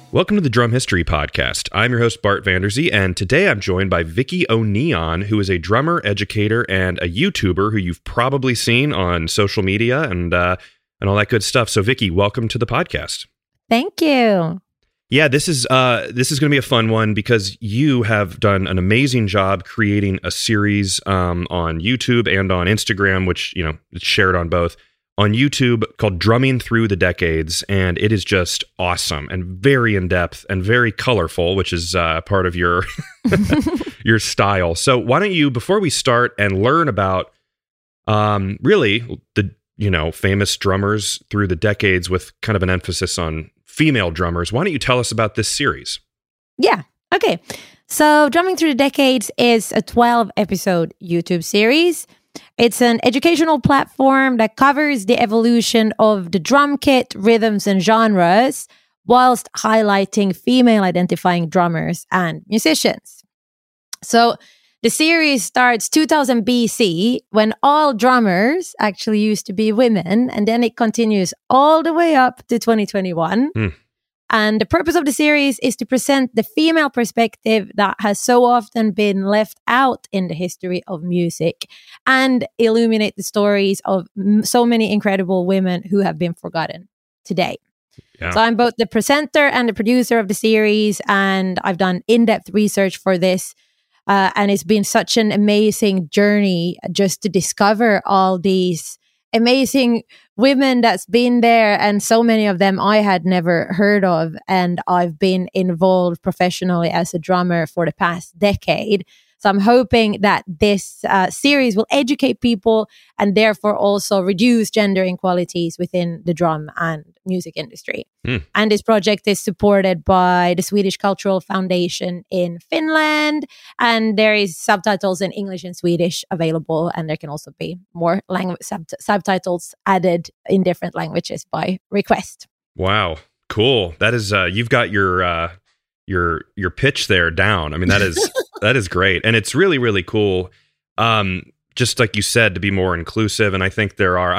Welcome to the Drum History Podcast. I'm your host, Bart Vanderzee, and today I'm joined by Vicky O'Neon, who is a drummer, educator, and a YouTuber who you've probably seen on social media and all that good stuff. So, Vicky, welcome to the podcast. Thank you. Yeah, this is going to be a fun one because you have done an amazing job creating a series on YouTube and on Instagram, which it's shared on both. On YouTube called Drumming Through the Decades, and it is just awesome and very in-depth and very colorful, which is part of your your style. So why don't you, before we start and learn about really the famous drummers through the decades with kind of an emphasis on female drummers, why don't you tell us about this series? Yeah, okay. So Drumming Through the Decades is a 12-episode YouTube series. It's an educational platform that covers the evolution of the drum kit, rhythms, and genres, whilst highlighting female-identifying drummers and musicians. So the series starts 2000 BC, when all drummers actually used to be women, and then it continues all the way up to 2021. And the purpose of the series is to present the female perspective that has so often been left out in the history of music and illuminate the stories of so many incredible women who have been forgotten today. Yeah. So I'm both the presenter and the producer of the series, and I've done in-depth research for this. And it's been such an amazing journey just to discover all these amazing women that's been there, and so many of them I had never heard of, and I've been involved professionally as a drummer for the past decade. So I'm hoping that this series will educate people and therefore also reduce gender inequalities within the drum and music industry. And this project is supported by the Swedish Cultural Foundation in Finland, and there is subtitles in English and Swedish available, and there can also be more language subtitles added in different languages by request. Wow, cool. That is you've got your pitch there down. I mean, that is that is great, and it's really, really cool. Just like you said, to be more inclusive, and I think there are.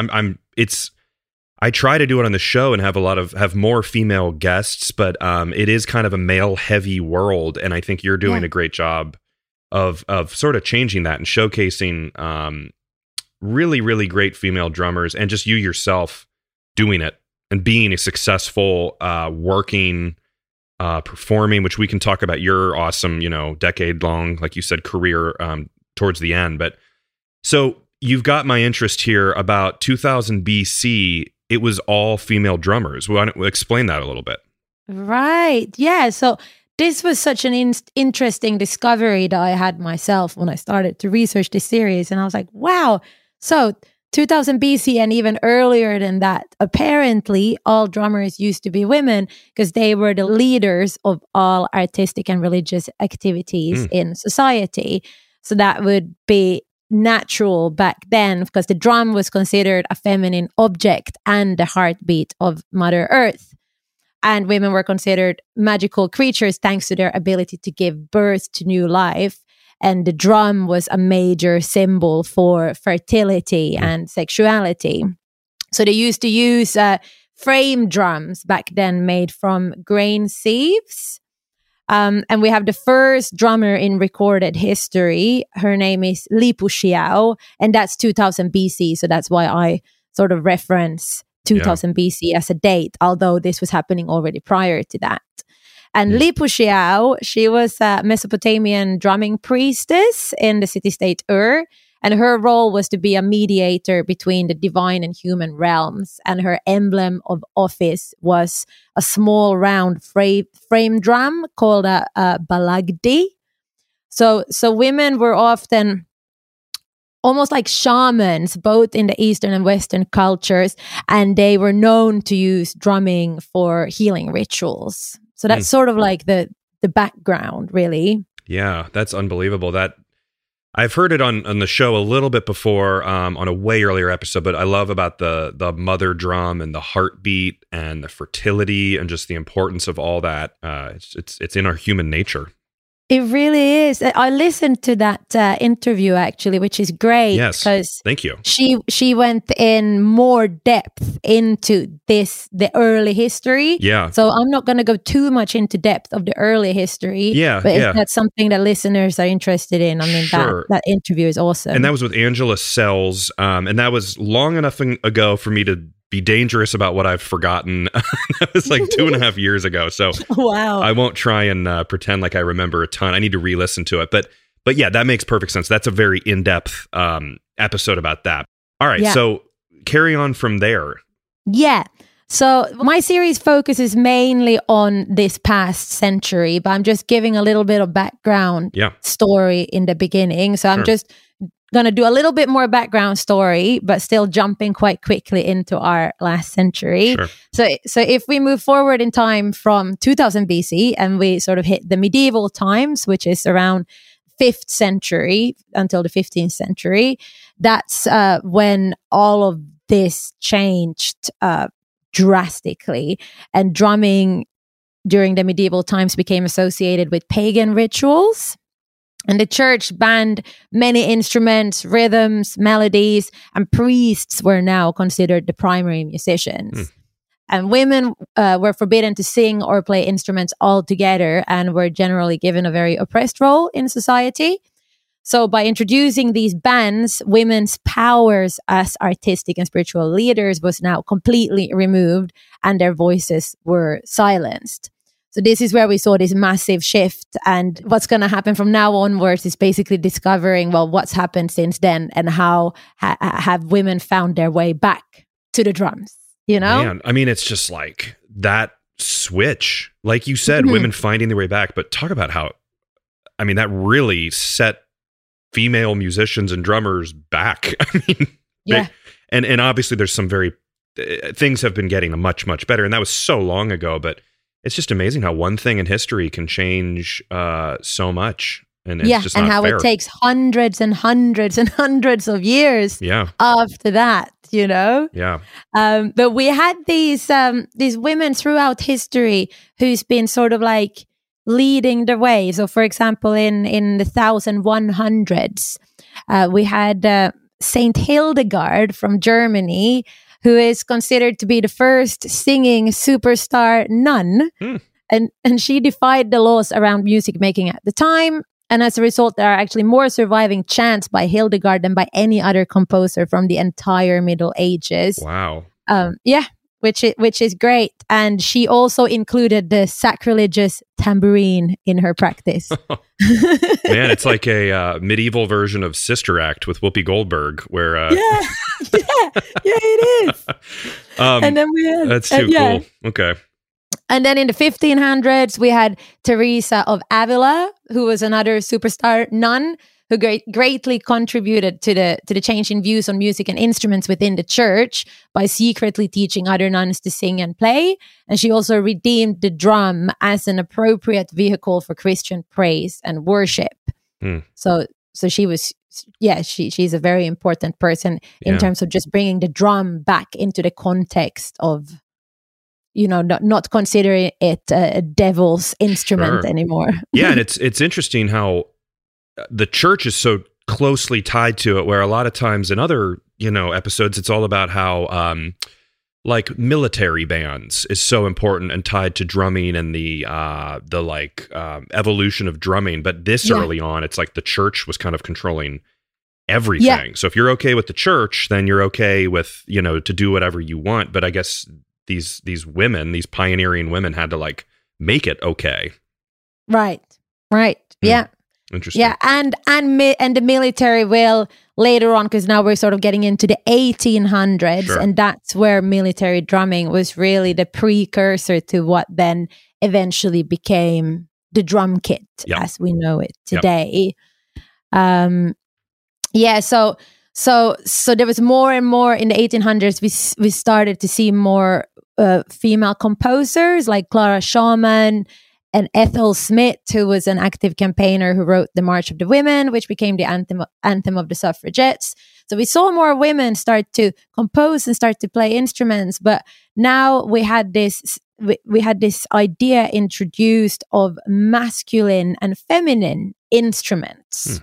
I try to do it on the show and have more female guests, but it is kind of a male heavy world, and I think you're doing a great job of sort of changing that and showcasing really, really great female drummers, and just you yourself doing it and being a successful working. Performing, which we can talk about your awesome, decade-long, like you said, career towards the end. But so you've got my interest here about 2000 BC. It was all female drummers. Why don't we explain that a little bit? Right. Yeah. So this was such an interesting discovery that I had myself when I started to research this series. And I was like, wow. So 2000 BC and even earlier than that, apparently all drummers used to be women because they were the leaders of all artistic and religious activities in society. So that would be natural back then because the drum was considered a feminine object and the heartbeat of Mother Earth. And women were considered magical creatures thanks to their ability to give birth to new life. And the drum was a major symbol for fertility and sexuality. So they used to use frame drums back then made from grain sieves. And we have the first drummer in recorded history. Her name is Lipu Xiao, and that's 2000 BC. So that's why I sort of reference 2000 BC as a date, although this was happening already prior to that. And Lipu Xiao, she was a Mesopotamian drumming priestess in the city-state Ur, and her role was to be a mediator between the divine and human realms. And her emblem of office was a small round frame drum called a balagdi. So women were often almost like shamans, both in the Eastern and Western cultures, and they were known to use drumming for healing rituals. So that's sort of like the background, really. Yeah, that's unbelievable. That I've heard it on the show a little bit before, on a way earlier episode, but I love about the mother drum and the heartbeat and the fertility and just the importance of all that. It's in our human nature. It really is. I listened to that interview actually, which is great. Yes, because thank you. She went in more depth into the early history. Yeah. So I'm not going to go too much into depth of the early history. Yeah, but yeah. if that's something that listeners are interested in, I mean, Sure. that interview is awesome. And that was with Angela Sells, and that was long enough ago for me to be dangerous about what I've forgotten. That was like 2.5 years ago. So wow. I won't try and pretend like I remember a ton. I need to re-listen to it. But yeah, that makes perfect sense. That's a very in-depth episode about that. All right. Yeah. So carry on from there. Yeah. So my series focuses mainly on this past century, but I'm just giving a little bit of background story in the beginning. So I'm just going to do a little bit more background story, but still jumping quite quickly into our last century. Sure. So if we move forward in time from 2000 BC and we sort of hit the medieval times, which is around 5th century until the 15th century, that's when all of this changed drastically, and drumming during the medieval times became associated with pagan rituals. And the church banned many instruments, rhythms, melodies, and priests were now considered the primary musicians. And women were forbidden to sing or play instruments altogether and were generally given a very oppressed role in society. So by introducing these bans, women's powers as artistic and spiritual leaders was now completely removed and their voices were silenced. So this is where we saw this massive shift, and what's going to happen from now onwards is basically discovering, well, what's happened since then and how have women found their way back to the drums, you know? Man, I mean, it's just like that switch, like you said, women finding their way back, but talk about how, I mean, that really set female musicians and drummers back. I mean, and obviously there's some very, things have been getting much, much better, and that was so long ago, but it's just amazing how one thing in history can change so much. And it's just not how fair. It takes hundreds and hundreds and hundreds of years after that, you know? Yeah. But we had these women throughout history who's been sort of like leading the way. So for example, in the 1100s, we had Saint Hildegard from Germany, who is considered to be the first singing superstar nun. And she defied the laws around music making at the time. And as a result, there are actually more surviving chants by Hildegard than by any other composer from the entire Middle Ages. Wow. Which is great. And she also included the sacrilegious tambourine in her practice. Man, it's like a medieval version of Sister Act with Whoopi Goldberg, where it is. And then we had, that's too cool. Okay. And then in the 1500s, we had Teresa of Avila, who was another superstar nun who greatly contributed to the change in views on music and instruments within the church by secretly teaching other nuns to sing and play. And she also redeemed the drum as an appropriate vehicle for Christian praise and worship. So she was, she's a very important person in terms of just bringing the drum back into the context of, you know, not considering it a devil's instrument anymore. Yeah, and it's interesting how the church is so closely tied to it, where a lot of times in other, you know, episodes, it's all about how like military bands is so important and tied to drumming and the evolution of drumming. But this early on, it's like the church was kind of controlling everything. Yeah. So if you're okay with the church, then you're okay with, you know, to do whatever you want. But I guess these women, these pioneering women, had to like make it okay. Right. Yeah. Interesting. Yeah, and the military will later on, because now we're sort of getting into the 1800s, and that's where military drumming was really the precursor to what then eventually became the drum kit as we know it today. So there was more and more in the 1800s. We started to see more female composers like Clara Schumann and Ethel Smith, who was an active campaigner who wrote The March of the Women, which became the anthem of the suffragettes. So we saw more women start to compose and start to play instruments. But now we had this we had this idea introduced of masculine and feminine instruments.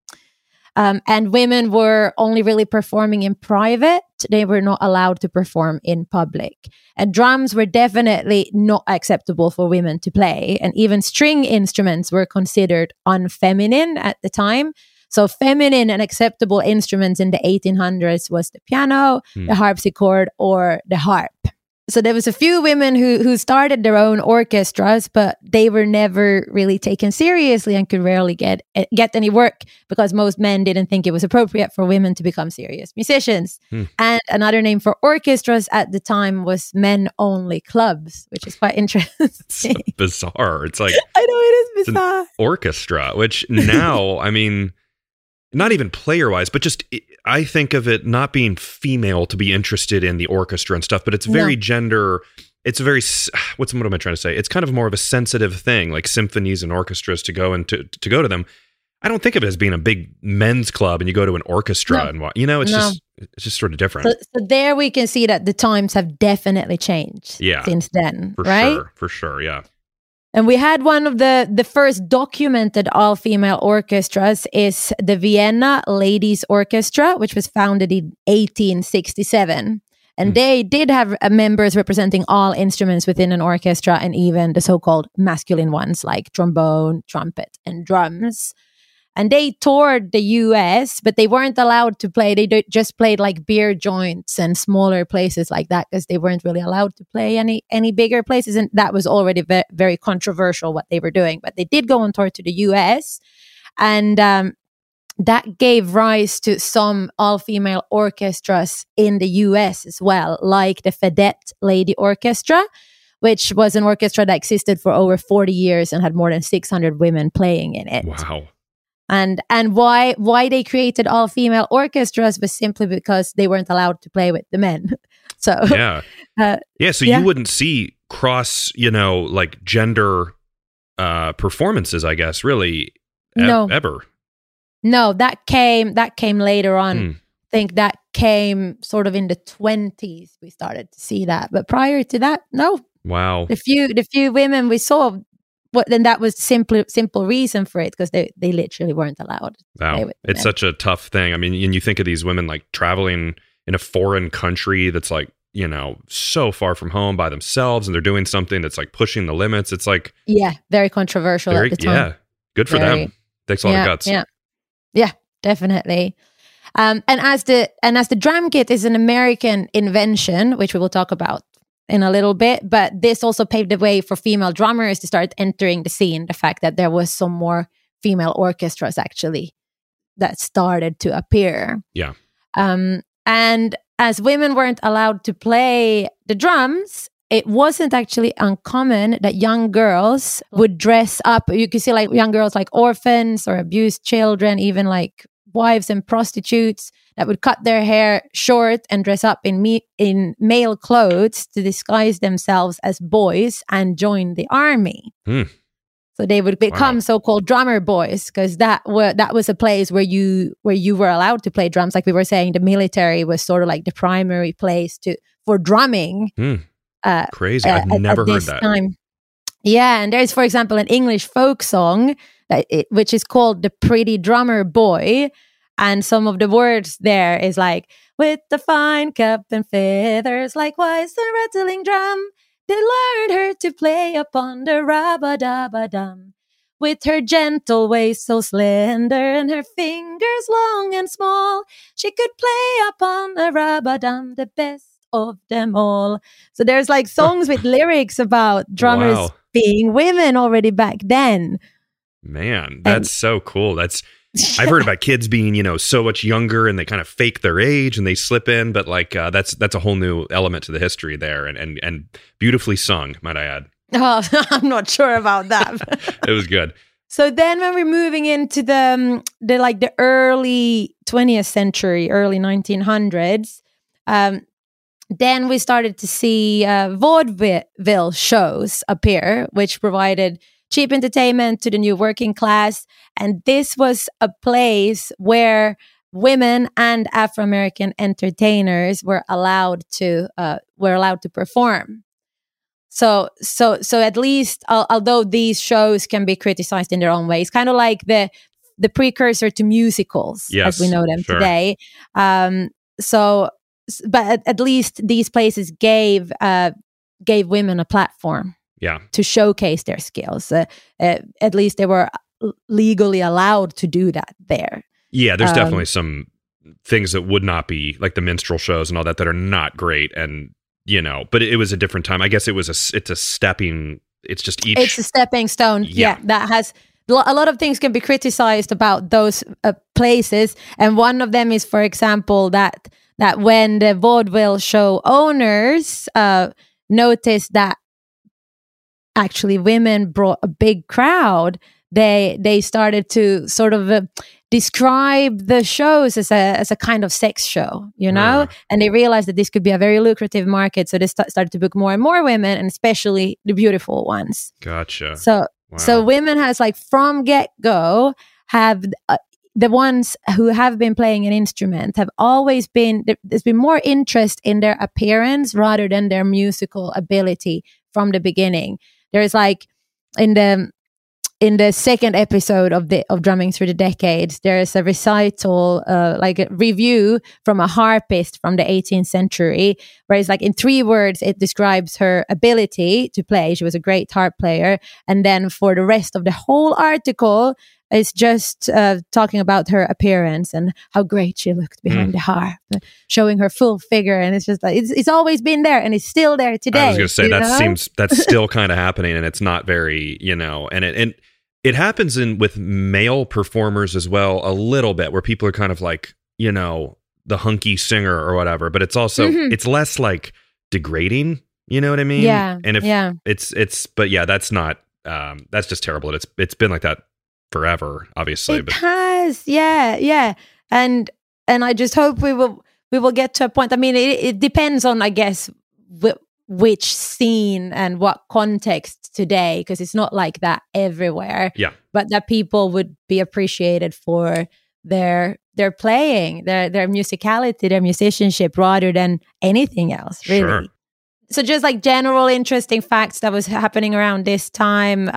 And women were only really performing in private. They were not allowed to perform in public. And drums were definitely not acceptable for women to play. And even string instruments were considered unfeminine at the time. So feminine and acceptable instruments in the 1800s was the piano, the harpsichord, or the harp. So there was a few women who started their own orchestras, but they were never really taken seriously and could rarely get any work because most men didn't think it was appropriate for women to become serious musicians. And another name for orchestras at the time was men-only clubs, which is quite interesting. It's so bizarre. It's like, I know, it is bizarre. An orchestra, which now, I mean, not even player-wise, but just I think of it not being female to be interested in the orchestra and stuff, but it's very gender. It's a very, what am I trying to say? It's kind of more of a sensitive thing, like symphonies and orchestras to go and to go to them. I don't think of it as being a big men's club and you go to an orchestra and what, it's just sort of different. So there we can see that the times have definitely changed since then, right? For sure, yeah. And we had one of the first documented all-female orchestras is the Vienna Ladies Orchestra, which was founded in 1867. And they did have members representing all instruments within an orchestra and even the so-called masculine ones like trombone, trumpet, and drums. And they toured the US, but they weren't allowed to play. They just played like beer joints and smaller places like that because they weren't really allowed to play any bigger places. And that was already very controversial what they were doing. But they did go on tour to the US. And that gave rise to some all-female orchestras in the US as well, like the Fedette Lady Orchestra, which was an orchestra that existed for over 40 years and had more than 600 women playing in it. Wow. And why they created all female orchestras was simply because they weren't allowed to play with the men. So you wouldn't see cross, like gender performances, I guess, really ever. No, that came later on. I think that came sort of in the 20s we started to see that. But prior to that, no. Wow. The few women we saw, then that was simple reason for it because they literally weren't allowed. Wow, it's such a tough thing. I mean, and you think of these women like traveling in a foreign country that's like so far from home by themselves, and they're doing something that's like pushing the limits. It's like very controversial at the time. Yeah, good for them. Takes a lot of guts. Yeah, definitely. And as the drum kit is an American invention, which we will talk about in a little bit, but this also paved the way for female drummers to start entering the scene. The fact that there was some more female orchestras actually that started to appear. Yeah. And as women weren't allowed to play the drums, it wasn't actually uncommon that young girls would dress up. You can see like young girls like orphans or abused children, even like wives and prostitutes that would cut their hair short and dress up in male clothes to disguise themselves as boys and join the army. So they would become so-called drummer boys because that was a place where you were allowed to play drums. Like we were saying, the military was sort of like the primary place for drumming. Crazy! I've never heard that. Time. Yeah, and there's, for example, an English folk song which is called "The Pretty Drummer Boy." And some of the words there is like, with the fine cap and feathers, likewise the rattling drum, they learned her to play upon the rabba-dabba-dum. With her gentle waist so slender and her fingers long and small, she could play upon the rabba-dum, the best of them all. So there's like songs with lyrics about drummers being women already back then. Man, that's so cool. I've heard about kids being, so much younger and they kind of fake their age and they slip in, but like that's a whole new element to the history there and beautifully sung, might I add. Oh, I'm not sure about that. It was good. So then when we're moving into the early 20th century, early 1900s, then we started to see vaudeville shows appear, which provided cheap entertainment to the new working class. And this was a place where women and Afro-American entertainers were allowed to perform. So at least, although these shows can be criticized in their own ways, kind of like the precursor to musicals as we know them today. But at least these places gave women a platform to showcase their skills. At least they were legally allowed to do that there. Yeah, there's definitely some things that would not be, like the minstrel shows and all that are not great, and but it was a different time. I guess it's a stepping stone. Yeah, that has a lot of things can be criticized about those places, and one of them is, for example, that when the vaudeville show owners noticed that actually women brought a big crowd, they started to sort of describe the shows as a kind of sex show, and they realized that this could be a very lucrative market, so they started to book more and more women, and especially the beautiful ones. Gotcha. So women has, like, from get-go, have the ones who have been playing an instrument have always been, there's been more interest in their appearance rather than their musical ability from the beginning. There's, like, in the second episode of Drumming Through the Decades, there's a recital, like a review from a harpist from the 18th century, where it's like in 3 words, it describes her ability to play. She was a great harp player. And then for the rest of the whole article, it's just talking about her appearance and how great she looked behind the harp, showing her full figure. And it's just like, it's always been there, and it's still there today. I was going to say, that's still kind of happening, and it's not very, and it happens with male performers as well, a little bit, where people are kind of like, the hunky singer or whatever, but it's also, it's less like degrading, you know what I mean? Yeah. And but yeah, that's not, that's just terrible. It's been like that forever, obviously. It has, yeah. And I just hope we will get to a point. I mean, it depends on, I guess, which scene and what context today, because it's not like that everywhere. Yeah. But that people would be appreciated for their playing, their musicality, their musicianship, rather than anything else, really. Sure. So just like general interesting facts that was happening around this time,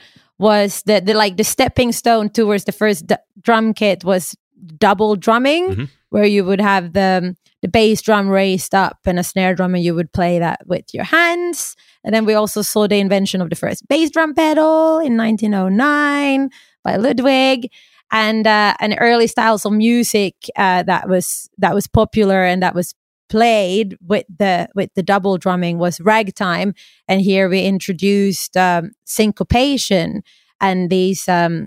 was the stepping stone towards the first drum kit was double drumming, where you would have the bass drum raised up and a snare drum, and you would play that with your hands. And then we also saw the invention of the first bass drum pedal in 1909 by Ludwig, and early styles of music that was popular and that was played with the double drumming was ragtime. And here we introduced syncopation and these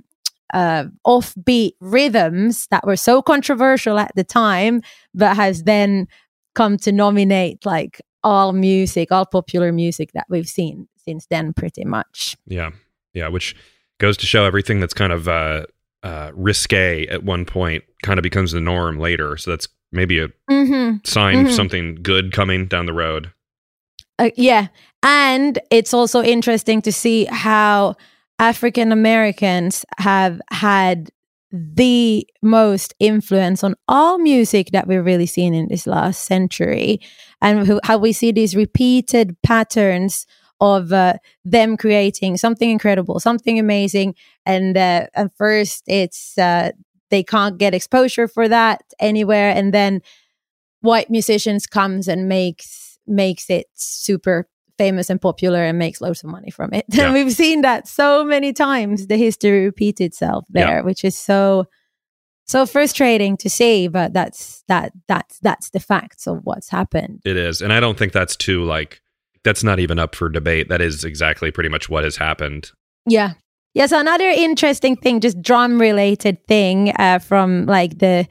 offbeat rhythms that were so controversial at the time, but has then come to nominate like all popular music that we've seen since then, pretty much. Yeah, which goes to show everything that's kind of risque at one point kind of becomes the norm later. So that's maybe a sign of something good coming down the road. Yeah, and it's also interesting to see how African Americans have had the most influence on all music that we've really seen in this last century, and how we see these repeated patterns of them creating something incredible, something amazing, and first it's they can't get exposure for that anywhere, and then white musicians comes and makes it super famous and popular and makes loads of money from it. Yeah. And we've seen that so many times, the history repeat itself there, which is so frustrating to see, but that's the facts of what's happened. It is. And I don't think that's that's not even up for debate. That is exactly pretty much what has happened. Yeah. Yeah. So another interesting thing, just drum related thing from like the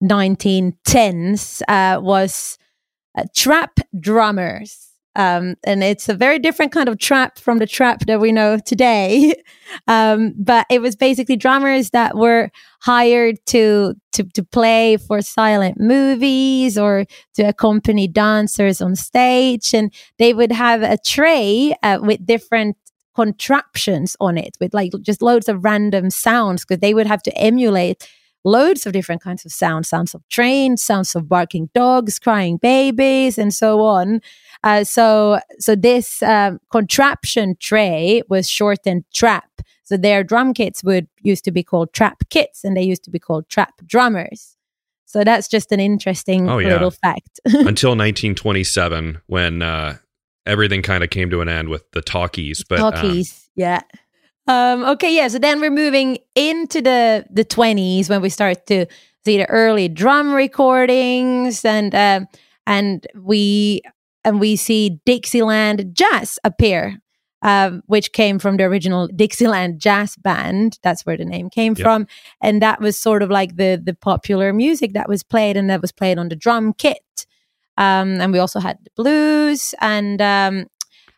1910s was trap drummers. And it's a very different kind of trap from the trap that we know today. But it was basically drummers that were hired to play for silent movies or to accompany dancers on stage. And they would have a tray with different contraptions on it, with like just loads of random sounds, because they would have to emulate loads of different kinds of sounds of trains, sounds of barking dogs, crying babies, and so on. So this contraption tray was shortened trap. So their drum kits used to be called trap kits, and they used to be called trap drummers. So that's just an interesting little fact. Until 1927, when everything kind of came to an end with the talkies. But talkies, yeah. Okay, yeah. So then we're moving into the 20s when we start to see the early drum recordings, and we see Dixieland Jazz appear, which came from the original Dixieland Jazz Band. That's where the name came from, and that was sort of like the popular music that was played, and that was played on the drum kit. And we also had the blues, and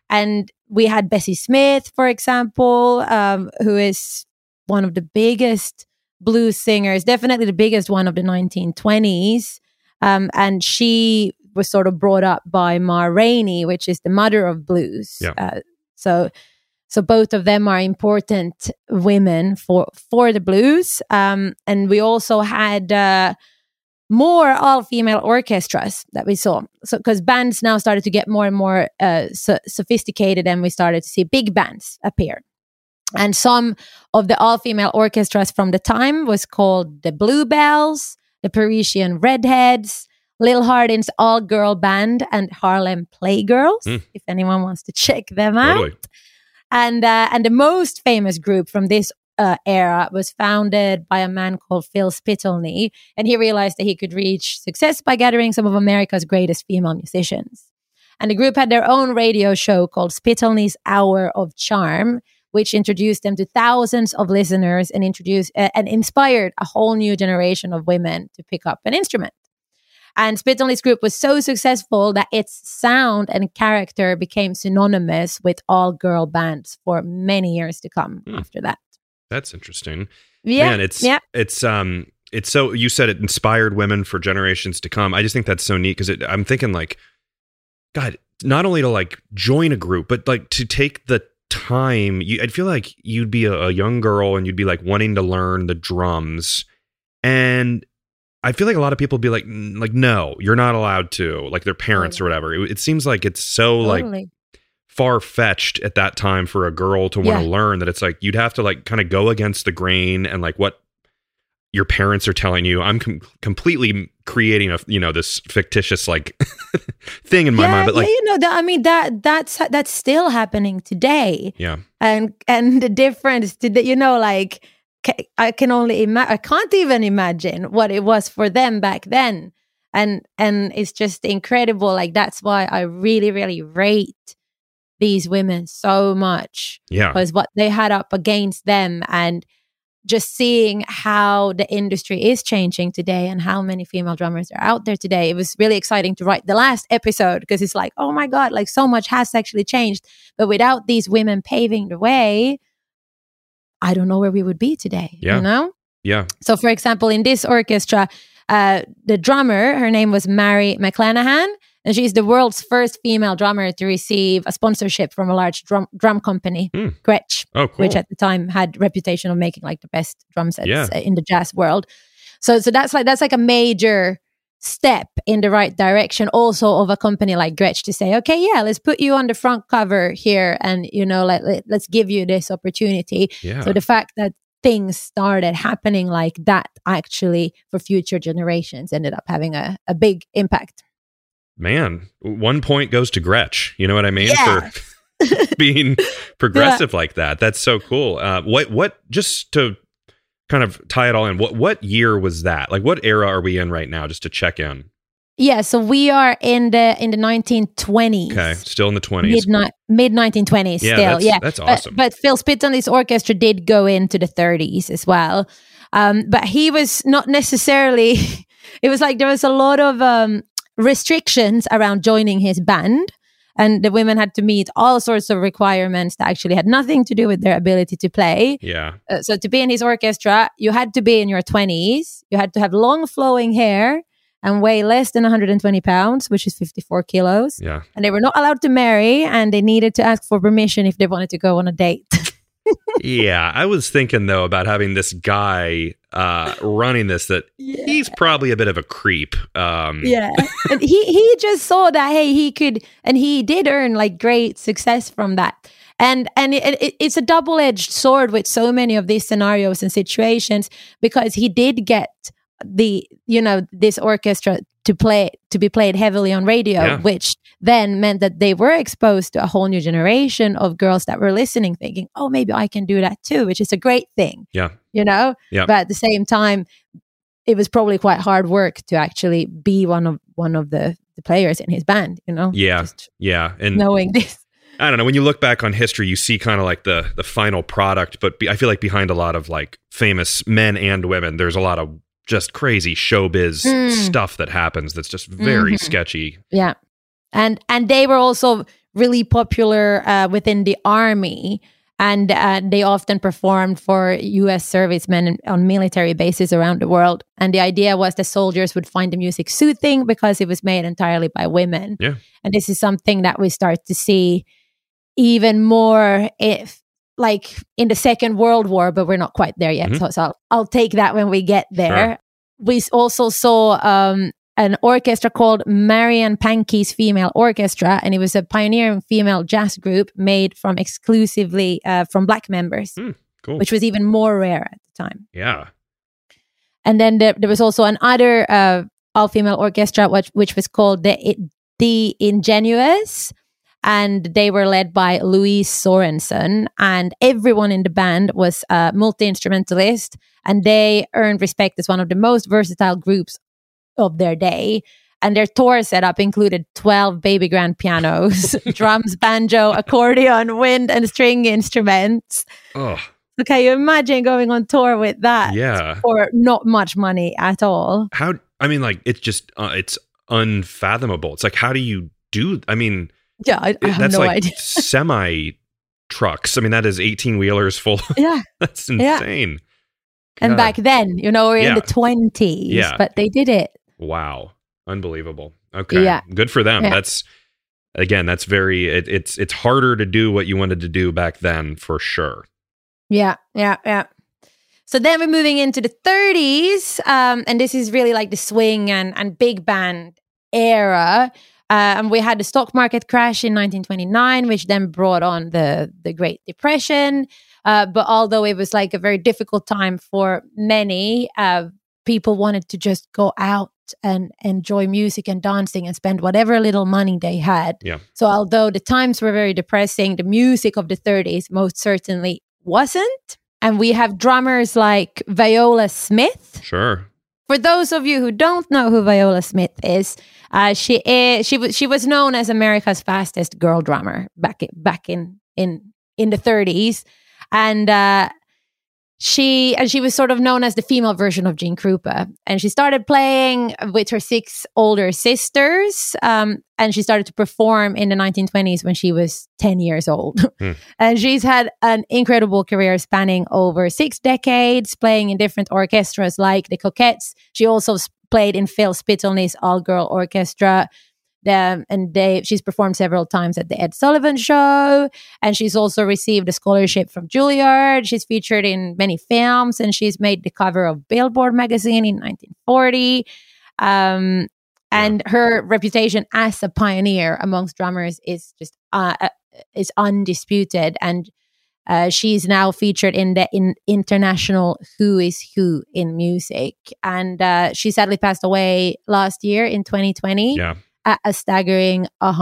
we had Bessie Smith, for example, who is one of the biggest blues singers, definitely the biggest one of the 1920s. And she was sort of brought up by Ma Rainey, which is the mother of blues. Yeah. So both of them are important women for the blues. And we also had more all-female orchestras that we saw. So because bands now started to get more and more sophisticated, and we started to see big bands appear. And some of the all-female orchestras from the time was called the Bluebells, the Parisian Redheads, Lil Hardin's all-girl band, and Harlem Playgirls, if anyone wants to check them out. Totally. And the most famous group from this era was founded by a man called Phil Spitalny, and he realized that he could reach success by gathering some of America's greatest female musicians. And the group had their own radio show called Spitalny's Hour of Charm, which introduced them to thousands of listeners and inspired a whole new generation of women to pick up an instrument. And Spitalny's group was so successful that its sound and character became synonymous with all-girl bands for many years to come after that. That's interesting. Yeah. Man, it's so, you said it inspired women for generations to come. I just think that's so neat, because I'm thinking like, God, not only to like join a group, but like to take the time. I'd feel like you'd be a young girl and you'd be like wanting to learn the drums, and I feel like a lot of people would be like, no, you're not allowed to, like their parents or whatever. It seems like it's so like far-fetched at that time for a girl to want to learn, that it's like you'd have to like kind of go against the grain and like what your parents are telling you. I'm completely creating this fictitious like thing in my mind, but like that's still happening today. Yeah. And the difference to like I can't even imagine what it was for them back then, and it's just incredible. Like that's why I really, really rate these women so much, because what they had up against them, and just seeing how the industry is changing today and how many female drummers are out there today. It was really exciting to write the last episode, because it's like, oh my God, like so much has actually changed. But without these women paving the way, I don't know where we would be today, you know? Yeah. So for example, in this orchestra, the drummer, her name was Mary McClanahan, and she's the world's first female drummer to receive a sponsorship from a large drum company, Gretsch, which at the time had reputation of making like the best drum sets in the jazz world. So that's like a major step in the right direction also of a company like Gretsch to say, okay, yeah, let's put you on the front cover here, and let's give you this opportunity. So the fact that things started happening like that actually for future generations ended up having a big impact. Man, 1 point goes to Gretsch. You know what I mean? For being progressive like that. That's so cool. What just to kind of tie it all in, what year was that? Like what era are we in right now, just to check in? Yeah, so we are in the 1920s. Okay, still in the 20s. Mid 1920s still. That's awesome. But Phil Spitalny's orchestra did go into the 30s as well. But he was not necessarily it was like there was a lot of restrictions around joining his band, and the women had to meet all sorts of requirements that actually had nothing to do with their ability to play. So to be in his orchestra, you had to be in your 20s, you had to have long flowing hair and weigh less than 120 pounds, which is 54 kilos. Yeah. And they were not allowed to marry, and they needed to ask for permission if they wanted to go on a date. Yeah, I was thinking though about having this guy running this that he's probably a bit of a creep. Yeah, and he just saw that hey he could, and he did earn like great success from that. And it's a double-edged sword with so many of these scenarios and situations, because he did get this orchestra to be played heavily on radio, which then meant that they were exposed to a whole new generation of girls that were listening, thinking, oh, maybe I can do that too, which is a great thing. Yeah. But at the same time, it was probably quite hard work to actually be one of the players in his band, And knowing this. I don't know, when you look back on history, you see kind of like the final product, but I feel like behind a lot of like famous men and women, there's a lot of just crazy showbiz stuff that happens that's just very sketchy. Yeah. And they were also really popular within the army, and they often performed for U.S. servicemen on military bases around the world. And the idea was that soldiers would find the music soothing because it was made entirely by women. Yeah. And this is something that we start to see even more like in the Second World War, but we're not quite there yet. So I'll take that when we get there. Sure. We also saw an orchestra called Marian Pankey's Female Orchestra, and it was a pioneering female jazz group made from exclusively from Black members, cool. Which was even more rare at the time. Yeah. And then there was also another all-female orchestra, which was called the Ingenuous, and they were led by Louise Sorensen, and everyone in the band was a multi-instrumentalist, and they earned respect as one of the most versatile groups of their day. And their tour setup included 12 baby grand pianos, drums, banjo, accordion, wind, and string instruments. Oh. So can you imagine going on tour with that? Yeah. For not much money at all. It's just, it's unfathomable. It's like, how do you do, yeah, I have that's no like idea. semi trucks. That is 18-wheelers full. Yeah. That's insane. And God. back then, we're in the 20s, Yeah. but they did it. Wow. Unbelievable. Okay. Yeah. Good for them. Yeah. That's very, it's harder to do what you wanted to do back then for sure. Yeah. So then we're moving into the 30s, and this is really like the swing and big band era. And we had the stock market crash in 1929, which then brought on the Great Depression. But although it was like a very difficult time for many, people wanted to just go out and enjoy music and dancing and spend whatever little money they had. Yeah. So although the times were very depressing, the music of the 30s most certainly wasn't. And we have drummers like Viola Smith. Sure. For those of you who don't know who Viola Smith is, she was known as America's fastest girl drummer back in the 30s, and she was sort of known as the female version of Gene Krupa. And she started playing with her 6 older sisters, and she started to perform in the 1920s when she was 10 years old. And she's had an incredible career spanning over 6 decades, playing in different orchestras like the Coquettes. She also played in Phil Spitzelny's all-girl orchestra. She's performed several times at the Ed Sullivan Show, and she's also received a scholarship from Juilliard. She's featured in many films, and she's made the cover of Billboard magazine in 1940. And her reputation as a pioneer amongst drummers is just is undisputed, and she's now featured in the international Who is Who in music. And she sadly passed away last year in 2020. Yeah. At a staggering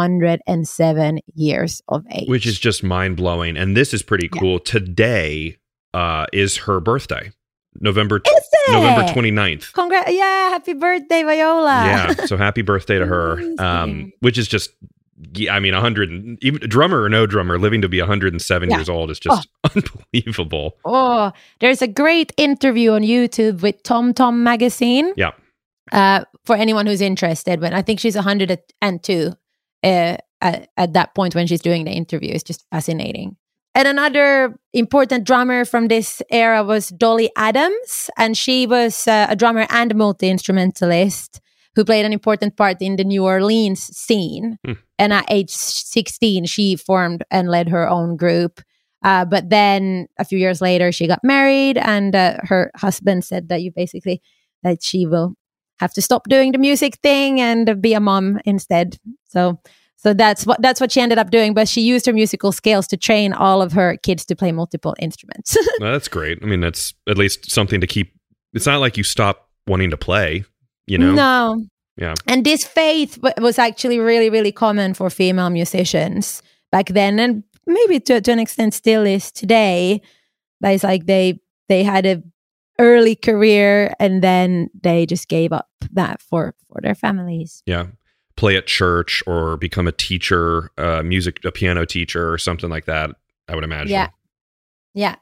107 years of age. Which is just mind-blowing. And this is pretty cool. Yeah. Today is her birthday. November 29th. Happy birthday, Viola. Yeah, so happy birthday to her. Which is just, 100, even drummer or no drummer, living to be 107 years old is just unbelievable. Oh, there's a great interview on YouTube with Tom Tom Magazine. Yeah. For anyone who's interested, but I think she's 102 at that point when she's doing the interview. It's just fascinating. And another important drummer from this era was Dolly Adams, and she was a drummer and multi-instrumentalist who played an important part in the New Orleans scene. And at age 16, she formed and led her own group. But then a few years later, she got married, and her husband said that she will have to stop doing the music thing and be a mom instead. So that's what she ended up doing. But she used her musical skills to train all of her kids to play multiple instruments. Well, that's great. I mean, that's at least something to keep. It's not like you stop wanting to play, you know? No. Yeah. And this faith was actually really, really common for female musicians back then, and maybe to an extent still is today. That is like they had a early career and then they just gave up that for their families. Yeah. Play at church or become a teacher, a piano teacher or something like that, I would imagine. Yeah.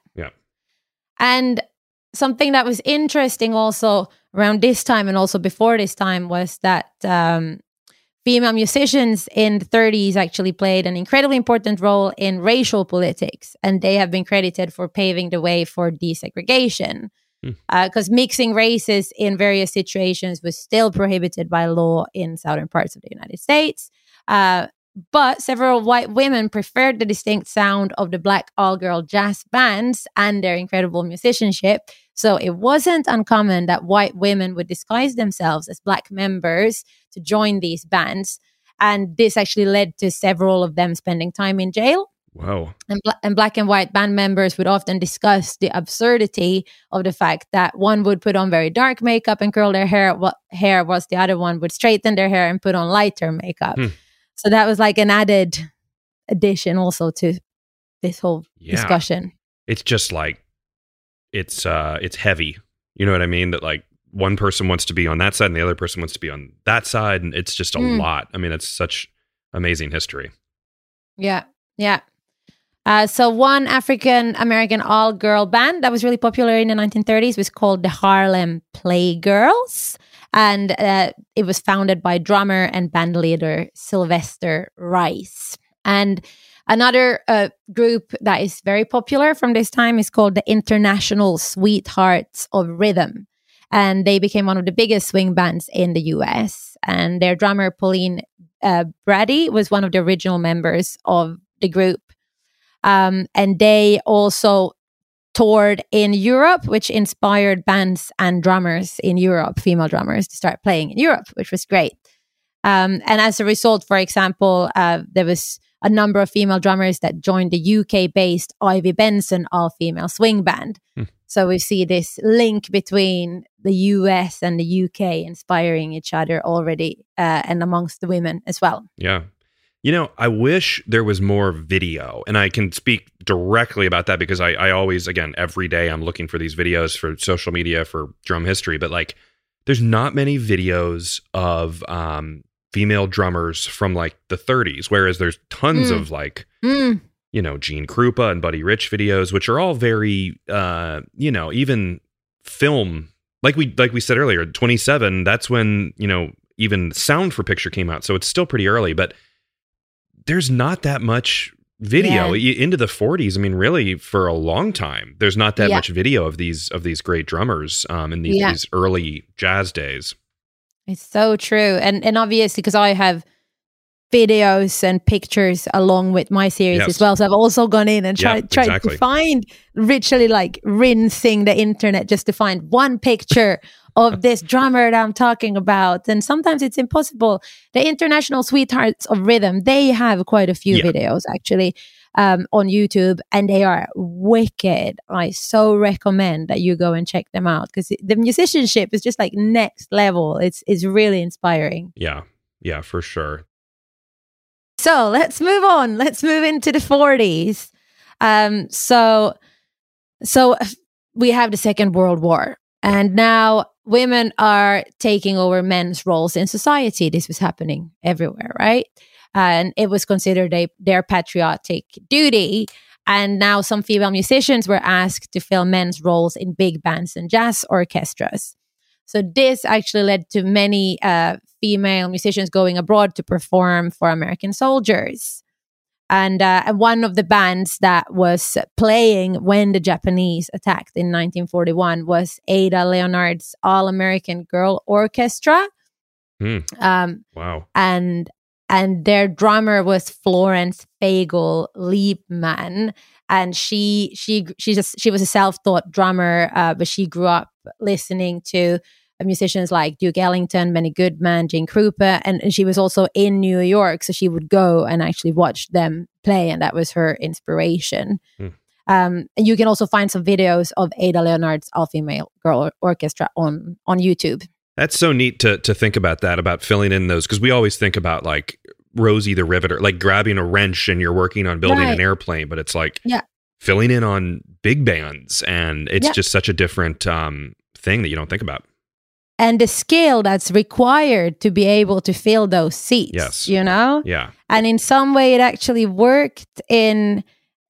And something that was interesting also around this time and also before this time was that female musicians in the 30s actually played an incredibly important role in racial politics, and they have been credited for paving the way for desegregation. Because mixing races in various situations was still prohibited by law in southern parts of the United States. But several white women preferred the distinct sound of the black all-girl jazz bands and their incredible musicianship. So it wasn't uncommon that white women would disguise themselves as black members to join these bands. And this actually led to several of them spending time in jail. Wow. And black and white band members would often discuss the absurdity of the fact that one would put on very dark makeup and curl their hair whilst the other one would straighten their hair and put on lighter makeup. So that was like an added addition also to this whole discussion. It's just like, it's heavy. You know what I mean? That like one person wants to be on that side and the other person wants to be on that side. And it's just a lot. I mean, it's such amazing history. Yeah. So one African-American all-girl band that was really popular in the 1930s was called the Harlem Playgirls. And it was founded by drummer and band leader Sylvester Rice. And another group that is very popular from this time is called the International Sweethearts of Rhythm. And they became one of the biggest swing bands in the US. And their drummer, Pauline Brady, was one of the original members of the group. And they also toured in Europe, which inspired bands and drummers in Europe, female drummers, to start playing in Europe, which was great. And as a result, for example, there was a number of female drummers that joined the UK-based Ivy Benson all-female swing band. So we see this link between the US and the UK inspiring each other already, and amongst the women as well. Yeah. You know, I wish there was more video, and I can speak directly about that because I always, again, every day I'm looking for these videos for social media for drum history, but like there's not many videos of female drummers from like the 30s, whereas there's tons of like, you know, Gene Krupa and Buddy Rich videos, which are all very, you know, even film, like we said earlier, 27, that's when, you know, even Sound for Picture came out. So it's still pretty early, but there's not that much video into the 40s. I mean, really, for a long time, there's not that much video of these great drummers in these early jazz days. It's so true, and obviously because I have videos and pictures along with my series as well, so I've also gone in and tried to find, literally like rinsing the internet just to find one picture of this drummer that I'm talking about. And sometimes it's impossible. The International Sweethearts of Rhythm, they have quite a few videos actually on YouTube, and they are wicked. I so recommend that you go and check them out because the musicianship is just like next level. It's really inspiring. Yeah, for sure. So let's move on. Let's move into the 40s. So we have the Second World War, and now women are taking over men's roles in society. This was happening everywhere, right? And it was considered their patriotic duty. And now some female musicians were asked to fill men's roles in big bands and jazz orchestras. So this actually led to many female musicians going abroad to perform for American soldiers. And one of the bands that was playing when the Japanese attacked in 1941 was Ada Leonard's All-American Girl Orchestra. Wow. And and their drummer was Florence Fagel Liebman. And she was a self-taught drummer, but she grew up listening to musicians like Duke Ellington, Benny Goodman, Gene Krupa, and she was also in New York, so she would go and actually watch them play, and that was her inspiration. And you can also find some videos of Ada Leonard's All-Female Girl Orchestra on YouTube. That's so neat to think about that, about filling in those, because we always think about like Rosie the Riveter, like grabbing a wrench and you're working on building an airplane, but it's like filling in on big bands, and it's just such a different thing that you don't think about. And the skill that's required to be able to fill those seats, you know? Yeah. And in some way it actually worked in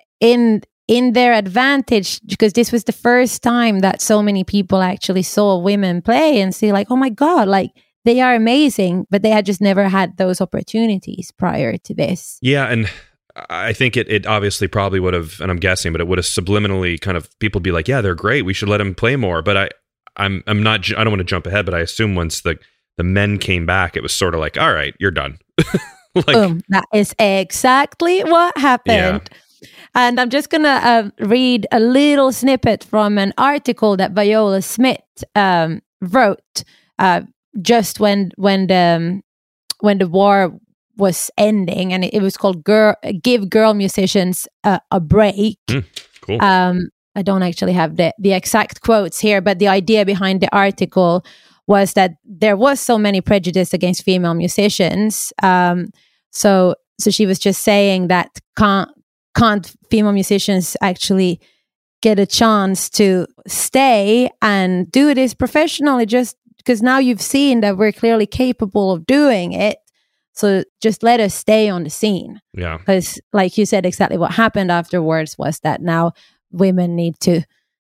their advantage, because this was the first time that so many people actually saw women play and see like, oh my God, like they are amazing, but they had just never had those opportunities prior to this. Yeah. And I think it obviously probably would have, and I'm guessing, but it would have subliminally kind of, people be like, yeah, they're great, we should let them play more. But I'm not, I don't want to jump ahead, but I assume once the men came back, it was sort of like, all right, you're done. Like, boom, that is exactly what happened. Yeah. And I'm just going to read a little snippet from an article that Viola Smith wrote just when the war was ending, and it was called "Give Girl Musicians a Break." Cool. I don't actually have the exact quotes here, but the idea behind the article was that there was so many prejudice against female musicians. So she was just saying that can't female musicians actually get a chance to stay and do this professionally, just because now you've seen that we're clearly capable of doing it. So just let us stay on the scene. Yeah. Because like you said, exactly what happened afterwards was that now women need to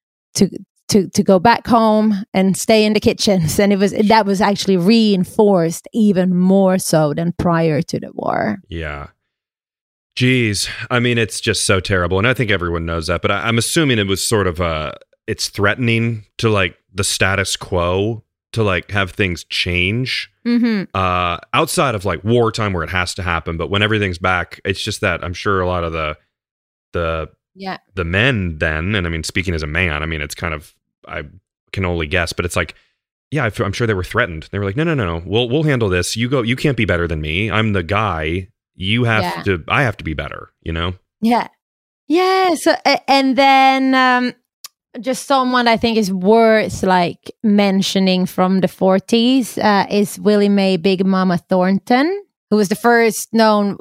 go back home and stay in the kitchens, and that was actually reinforced even more so than prior to the war. Yeah. Geez, I mean, it's just so terrible, and I think everyone knows that. But I'm assuming it was sort of it's threatening to like the status quo, to like have things change outside of like wartime where it has to happen. But when everything's back, it's just that I'm sure a lot of the men then, and I mean, speaking as a man, I mean, it's kind of, I can only guess, but it's like, yeah, I'm sure they were threatened. They were like, no, we'll handle this. You go, you can't be better than me. I'm the guy. You have to, I have to be better, you know? Yeah. Yeah. So, and then, just someone I think is worth like mentioning from the 40s is Willie Mae Big Mama Thornton, who was the first known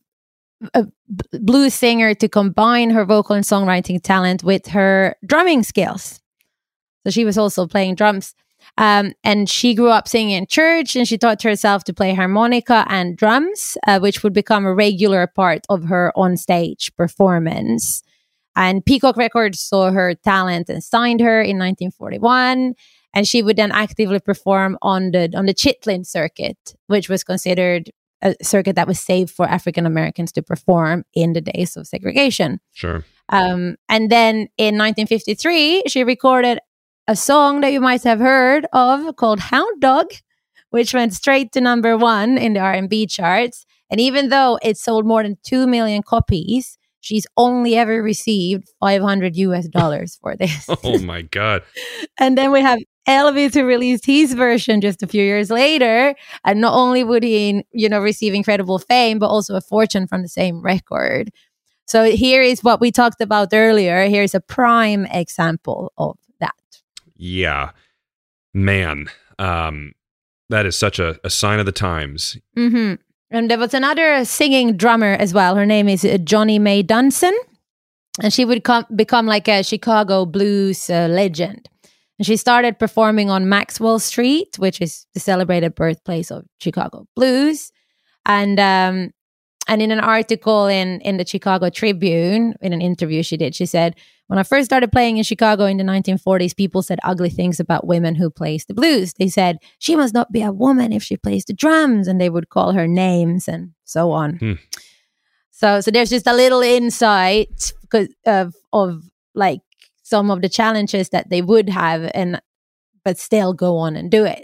blues singer to combine her vocal and songwriting talent with her drumming skills. So she was also playing drums. And she grew up singing in church, and she taught herself to play harmonica and drums, which would become a regular part of her onstage performance. And Peacock Records saw her talent and signed her in 1941. And she would then actively perform on the Chitlin circuit, which was considered a circuit that was saved for African Americans to perform in the days of segregation. Sure. And then in 1953, she recorded a song that you might have heard of called Hound Dog, which went straight to number 1 in the R&B charts. And even though it sold more than 2 million copies, she's only ever received $500 for this. Oh my God. And then we have Elvis, who released his version just a few years later. And not only would he, receive incredible fame, but also a fortune from the same record. So here is what we talked about earlier. Here's a prime example of that. Yeah, man, that is such a sign of the times. Mm-hmm. And there was another singing drummer as well. Her name is Johnny Mae Dunson, and she would become like a Chicago blues legend. And she started performing on Maxwell Street, which is the celebrated birthplace of Chicago blues. And in an article in the Chicago Tribune, in an interview she did, she said, "When I first started playing in Chicago in the 1940s, people said ugly things about women who plays the blues. They said, she must not be a woman if she plays the drums," and they would call her names and so on. So there's just a little insight because of like some of the challenges that they would have, but still go on and do it.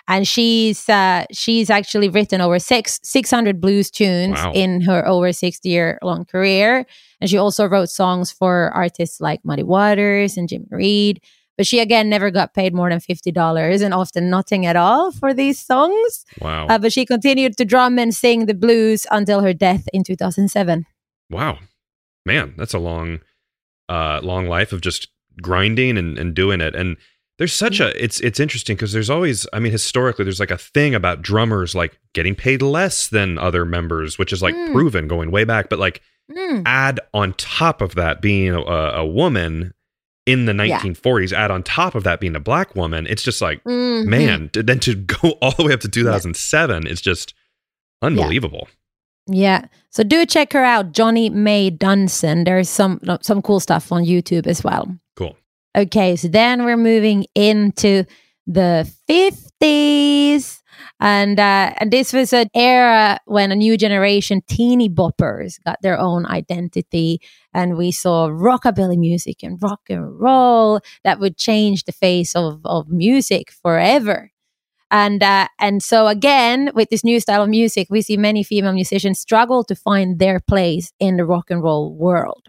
And she's actually written over 600 blues tunes in her over 60-year-long career. And she also wrote songs for artists like Muddy Waters and Jimmy Reed. But she, again, never got paid more than $50 and often nothing at all for these songs. Wow. But she continued to drum and sing the blues until her death in 2007. Wow. Man, that's a long life of just grinding and doing it. And there's such it's interesting because there's always, I mean, historically, there's like a thing about drummers like getting paid less than other members, which is like proven going way back. But like add on top of that being a woman in the 1940s, add on top of that being a black woman, it's just like, man, then to go all the way up to 2007, it's just unbelievable. Yeah. So do check her out, Johnny May Dunson. There's some cool stuff on YouTube as well. Cool. Okay, so then we're moving into the 50s. And this was an era when a new generation teeny boppers got their own identity. And we saw rockabilly music and rock and roll that would change the face of music forever. And so again, with this new style of music, we see many female musicians struggle to find their place in the rock and roll world.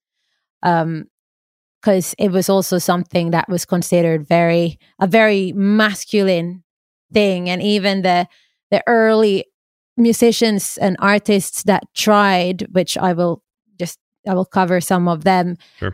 Because it was also something that was considered a very masculine thing. And even the early musicians and artists that tried, which I will cover some of them. Sure.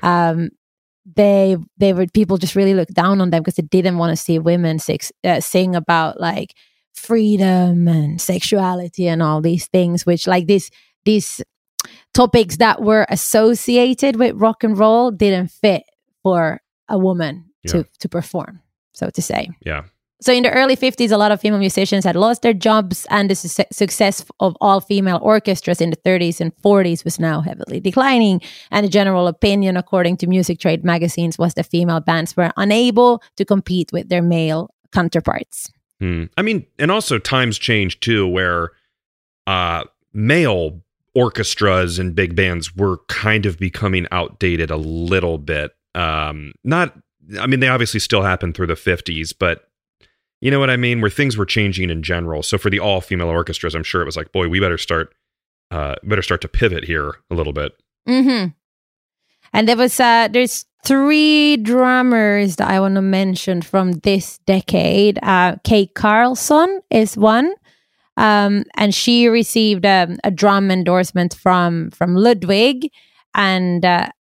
People just really looked down on them because they didn't want to see women sing about like freedom and sexuality and all these things, which like these topics that were associated with rock and roll didn't fit for a woman to perform, so to say. Yeah. So in the early 50s, a lot of female musicians had lost their jobs, and the success of all-female orchestras in the 30s and 40s was now heavily declining. And the general opinion, according to music trade magazines, was that female bands were unable to compete with their male counterparts. I mean, and also times changed too, where male orchestras and big bands were kind of becoming outdated a little bit. They obviously still happened through the 50s, but you know what I mean? Where things were changing in general. So for the all-female orchestras, I'm sure it was like, boy, we better start to pivot here a little bit. Mm-hmm. And there's 3 drummers that I want to mention from this decade. Kay Carlson is one. And she received a drum endorsement from Ludwig, and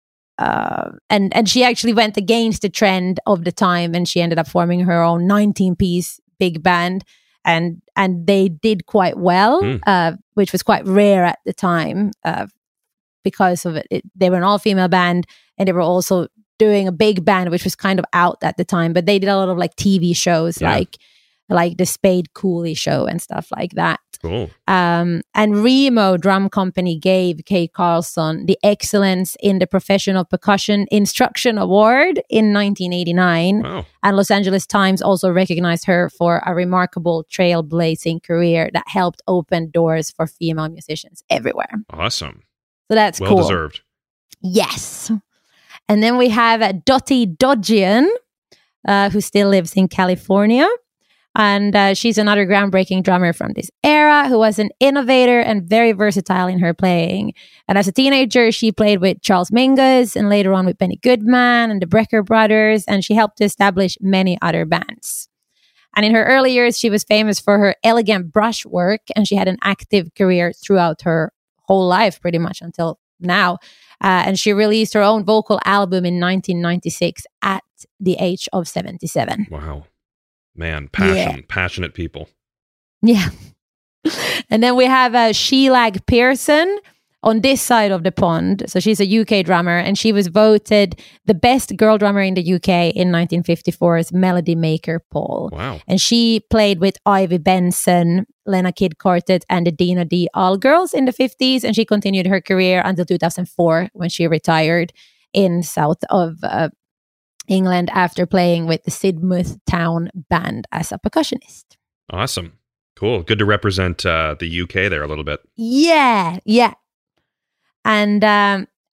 she actually went against the trend of the time, and she ended up forming her own 19-piece big band, and they did quite well, which was quite rare at the time because of it. They were an all-female band, and they were also doing a big band, which was kind of out at the time, but they did a lot of like TV shows, like the Spade Cooley show and stuff like that. Cool. And Remo Drum Company gave Kay Carlson the Excellence in the Professional Percussion Instruction Award in 1989. Wow. And Los Angeles Times also recognized her for a remarkable trailblazing career that helped open doors for female musicians everywhere. Awesome. So that's well cool. Well deserved. Yes. And then we have Dottie Dodgian, who still lives in California. And she's another groundbreaking drummer from this era who was an innovator and very versatile in her playing. And as a teenager, she played with Charles Mingus and later on with Benny Goodman and the Brecker Brothers, and she helped to establish many other bands. And in her early years, she was famous for her elegant brushwork, and she had an active career throughout her whole life, pretty much until now. And she released her own vocal album in 1996 at the age of 77. Wow. Man, passionate people. Yeah. And then we have Shelag Pearson on this side of the pond. So she's a UK drummer, and she was voted the best girl drummer in the UK in 1954's Melody Maker poll. Wow. And she played with Ivy Benson, Lena Kid Quartet, and the Dina D All Girls in the 50s. And she continued her career until 2004 when she retired in south of England after playing with the Sidmouth Town Band as a percussionist. Awesome. Cool. Good to represent the UK there a little bit. Yeah. And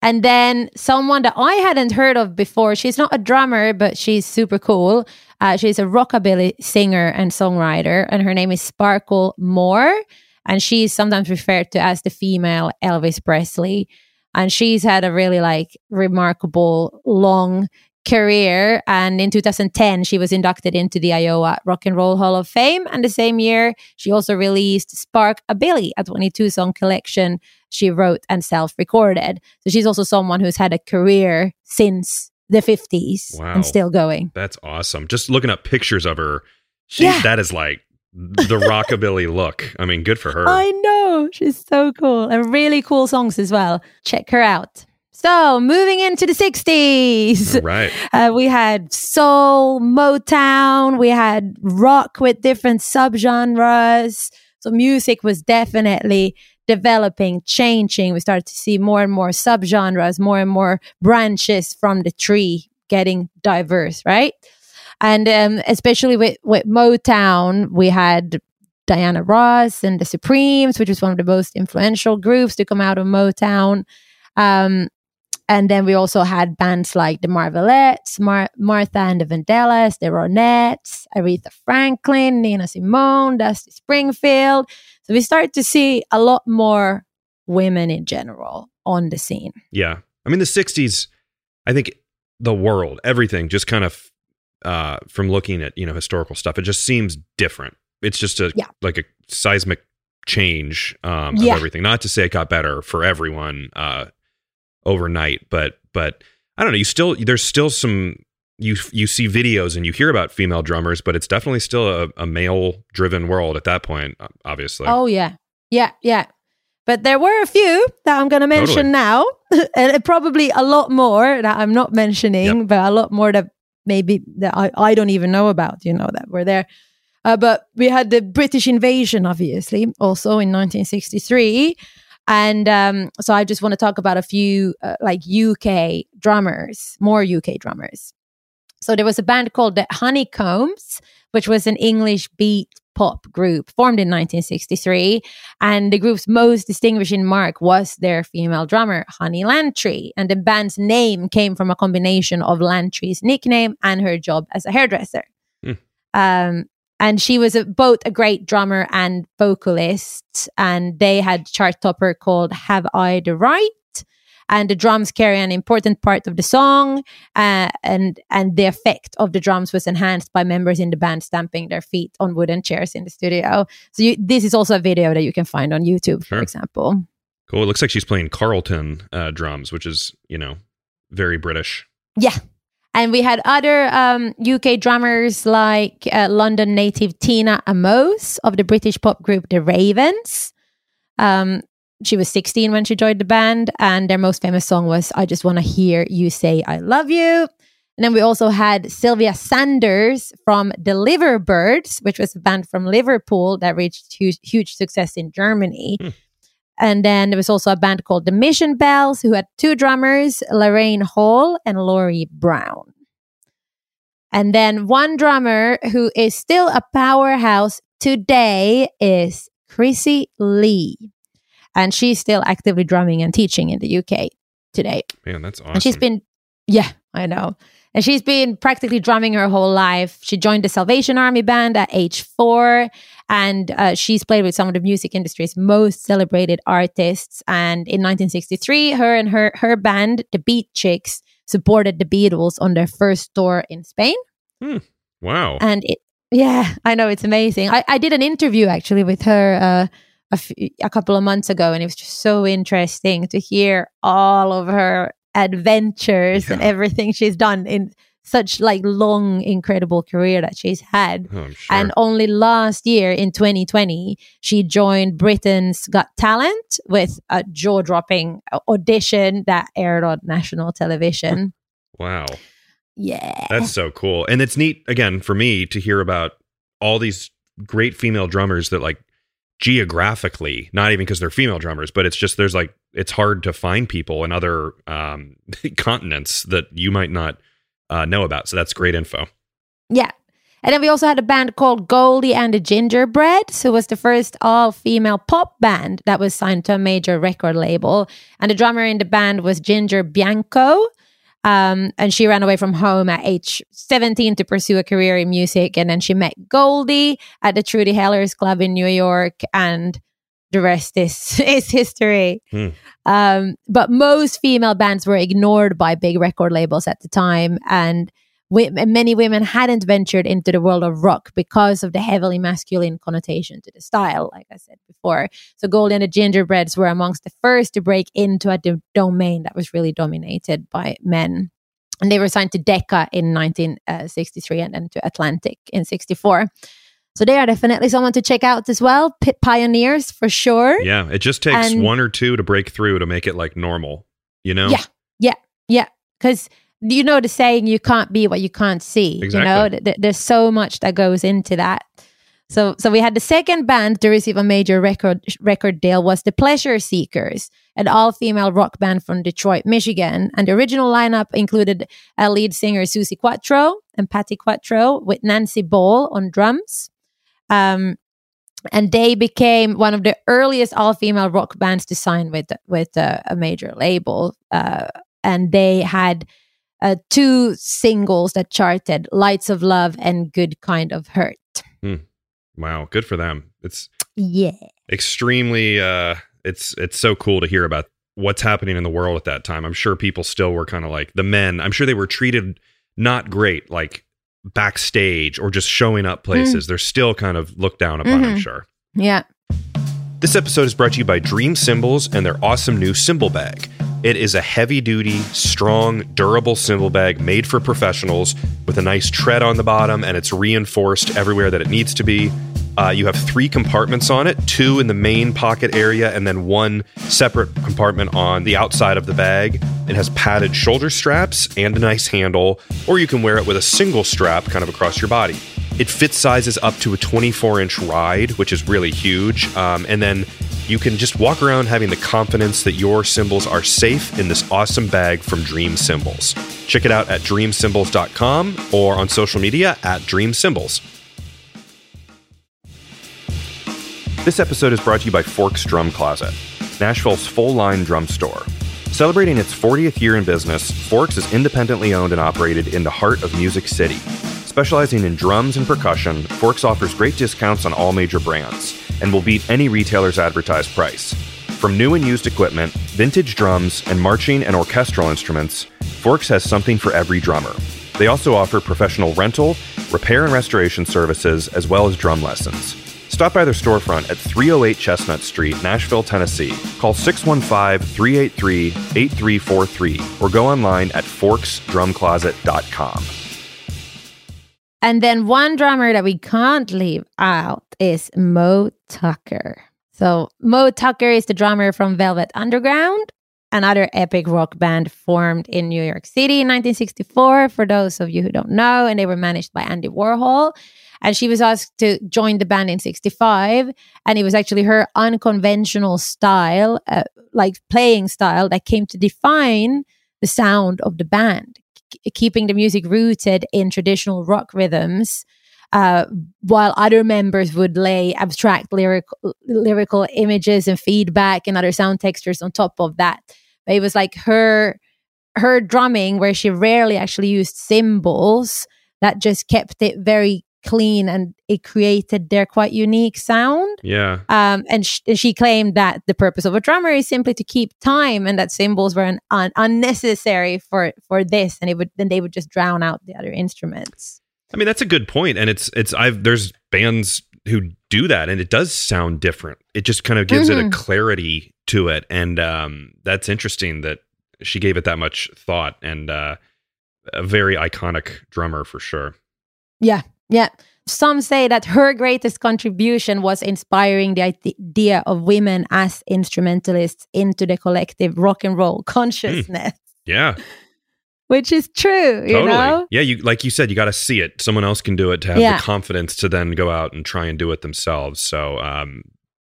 And then someone that I hadn't heard of before, she's not a drummer, but she's super cool. She's a rockabilly singer and songwriter, and her name is Sparkle Moore. And she's sometimes referred to as the female Elvis Presley. And she's had a really remarkable long career. And in 2010, she was inducted into the Iowa Rock and Roll Hall of Fame. And the same year, she also released Spark-A-Billy, a 22-song collection she wrote and self-recorded. So she's also someone who's had a career since the 50s and still going. That's awesome. Just looking up pictures of her, that is like the rockabilly look. I mean, good for her. I know. She's so cool. And really cool songs as well. Check her out. So, moving into the 60s. All right. We had soul, Motown, we had rock with different subgenres. So, music was definitely developing, changing. We started to see more and more subgenres, more and more branches from the tree getting diverse, right? And especially with Motown, we had Diana Ross and the Supremes, which was one of the most influential groups to come out of Motown. And then we also had bands like the Marvelettes, Martha and the Vandellas, the Ronettes, Aretha Franklin, Nina Simone, Dusty Springfield. So we started to see a lot more women in general on the scene. Yeah. I mean, the 60s, I think the world, everything just kind of, from looking at, historical stuff, it just seems different. It's just a seismic change of everything. Not to say it got better for everyone, overnight, but I don't know, there's still some, you see videos and you hear about female drummers, but it's definitely still a male driven world at that point, obviously. Oh yeah but there were a few that I'm going to mention now, and probably a lot more that I'm not mentioning, but a lot more that maybe that I don't even know about, that were there. But we had the British invasion, obviously, also in 1963. And so I just want to talk about a few UK drummers, more UK drummers. So there was a band called the Honeycombs, which was an English beat pop group formed in 1963. And the group's most distinguishing mark was their female drummer, Honey Lantry. And the band's name came from a combination of Lantry's nickname and her job as a hairdresser. And she was both a great drummer and vocalist. And they had chart topper called Have I the Right? And the drums carry an important part of the song. And the effect of the drums was enhanced by members in the band stamping their feet on wooden chairs in the studio. So this is also a video that you can find on YouTube, for example. Cool. It looks like she's playing Carlton drums, which is, very British. Yeah. And we had other UK drummers like London native Tina Amos of the British pop group The Ravens. She was 16 when she joined the band, and their most famous song was I Just Want to Hear You Say I Love You. And then we also had Sylvia Sanders from the Liverbirds, which was a band from Liverpool that reached huge success in Germany. And then there was also a band called the Mission Bells, who had two drummers, Lorraine Hall and Laurie Brown. And then one drummer who is still a powerhouse today is Chrissy Lee. And she's still actively drumming and teaching in the UK today. Man, that's awesome. And she's been, I know. And she's been practically drumming her whole life. She joined the Salvation Army band at age 4. And she's played with some of the music industry's most celebrated artists. And in 1963, her and her band, the Beat Chicks, supported the Beatles on their first tour in Spain. Wow. And I know, it's amazing. I did an interview actually with her a couple of months ago, and it was just so interesting to hear all of her adventures and everything she's done in such long, incredible career that she's had. I'm sure. And only last year in 2020, she joined Britain's Got Talent with a jaw-dropping audition that aired on national television. Wow. Yeah. That's so cool. And it's neat, again, for me to hear about all these great female drummers that geographically, not even because they're female drummers, but it's just it's hard to find people in other continents that you might not know about. So that's great info. Yeah. And then we also had a band called Goldie and the Gingerbreads, who was the first all-female pop band that was signed to a major record label. And the drummer in the band was Ginger Bianco. And she ran away from home at age 17 to pursue a career in music. And then she met Goldie at the Trudy Hellers Club in New York. And the rest is history. But most female bands were ignored by big record labels at the time. And many women hadn't ventured into the world of rock because of the heavily masculine connotation to the style, like I said before. So Goldie and the Gingerbreads were amongst the first to break into a domain that was really dominated by men. And they were signed to Decca in 1963 and then to Atlantic in 64. So they are definitely someone to check out as well. Pioneers for sure. Yeah, it just takes one or two to break through to make it like normal, you know? Yeah. Because you know the saying, you can't be what you can't see. Exactly. You know, there's so much that goes into that. So we had the second band to receive a major record deal was the Pleasure Seekers, an all-female rock band from Detroit, Michigan. And the original lineup included a lead singer, Susie Quattro, and Patti Quattro, with Nancy Ball on drums. And they became one of the earliest all-female rock bands to sign with a major label. And they had 2 singles that charted, Lights of Love and Good Kind of Hurt. Wow, good for them. It's extremely it's so cool to hear about what's happening in the world at that time. I'm sure people still were kind of like the men. I'm sure they were treated not great, like backstage or just showing up places. They're still kind of looked down upon, I'm sure. Yeah. This episode is brought to you by Dream Cymbals and their awesome new cymbal bag. It is a heavy-duty, strong, durable cymbal bag made for professionals with a nice tread on the bottom, and it's reinforced everywhere that it needs to be. You have 3 compartments on it, 2 in the main pocket area, and then 1 separate compartment on the outside of the bag. It has padded shoulder straps and a nice handle, or you can wear it with a single strap kind of across your body. It fits sizes up to a 24-inch ride, which is really huge, and then you can just walk around having the confidence that your cymbals are safe in this awesome bag from Dream Cymbals. Check it out at dreamcymbals.com or on social media at Dream Cymbals. This episode is brought to you by Forks Drum Closet, Nashville's full-line drum store. Celebrating its 40th year in business, Forks is independently owned and operated in the heart of Music City. Specializing in drums and percussion, Forks offers great discounts on all major brands and will beat any retailer's advertised price. From new and used equipment, vintage drums, and marching and orchestral instruments, Forks has something for every drummer. They also offer professional rental, repair and restoration services, as well as drum lessons. Stop by their storefront at 308 Chestnut Street, Nashville, Tennessee. Call 615-383-8343 or go online at forksdrumcloset.com. And then one drummer that we can't leave out is Moe Tucker. So Moe Tucker is the drummer from Velvet Underground, another epic rock band formed in New York City in 1964, for those of you who don't know, and they were managed by Andy Warhol. And she was asked to join the band in 65, and it was actually her unconventional style, like playing style, that came to define the sound of the band, keeping the music rooted in traditional rock rhythms, while other members would lay abstract lyrical images and feedback and other sound textures on top of that. But it was like her drumming, where she rarely actually used cymbals, that just kept it very clean, and it created their quite unique sound. Yeah. And she claimed that the purpose of a drummer is simply to keep time, and that cymbals were unnecessary for this, and they would just drown out the other instruments. I mean, that's a good point, and there's bands who do that, and it does sound different. It just kind of gives it a clarity to it, and that's interesting that she gave it that much thought, and a very iconic drummer for sure. Yeah. Some say that her greatest contribution was inspiring the idea of women as instrumentalists into the collective rock and roll consciousness. Yeah. Which is true, you know? Yeah, like you said, you got to see it. Someone else can do it to have the confidence to then go out and try and do it themselves. So, but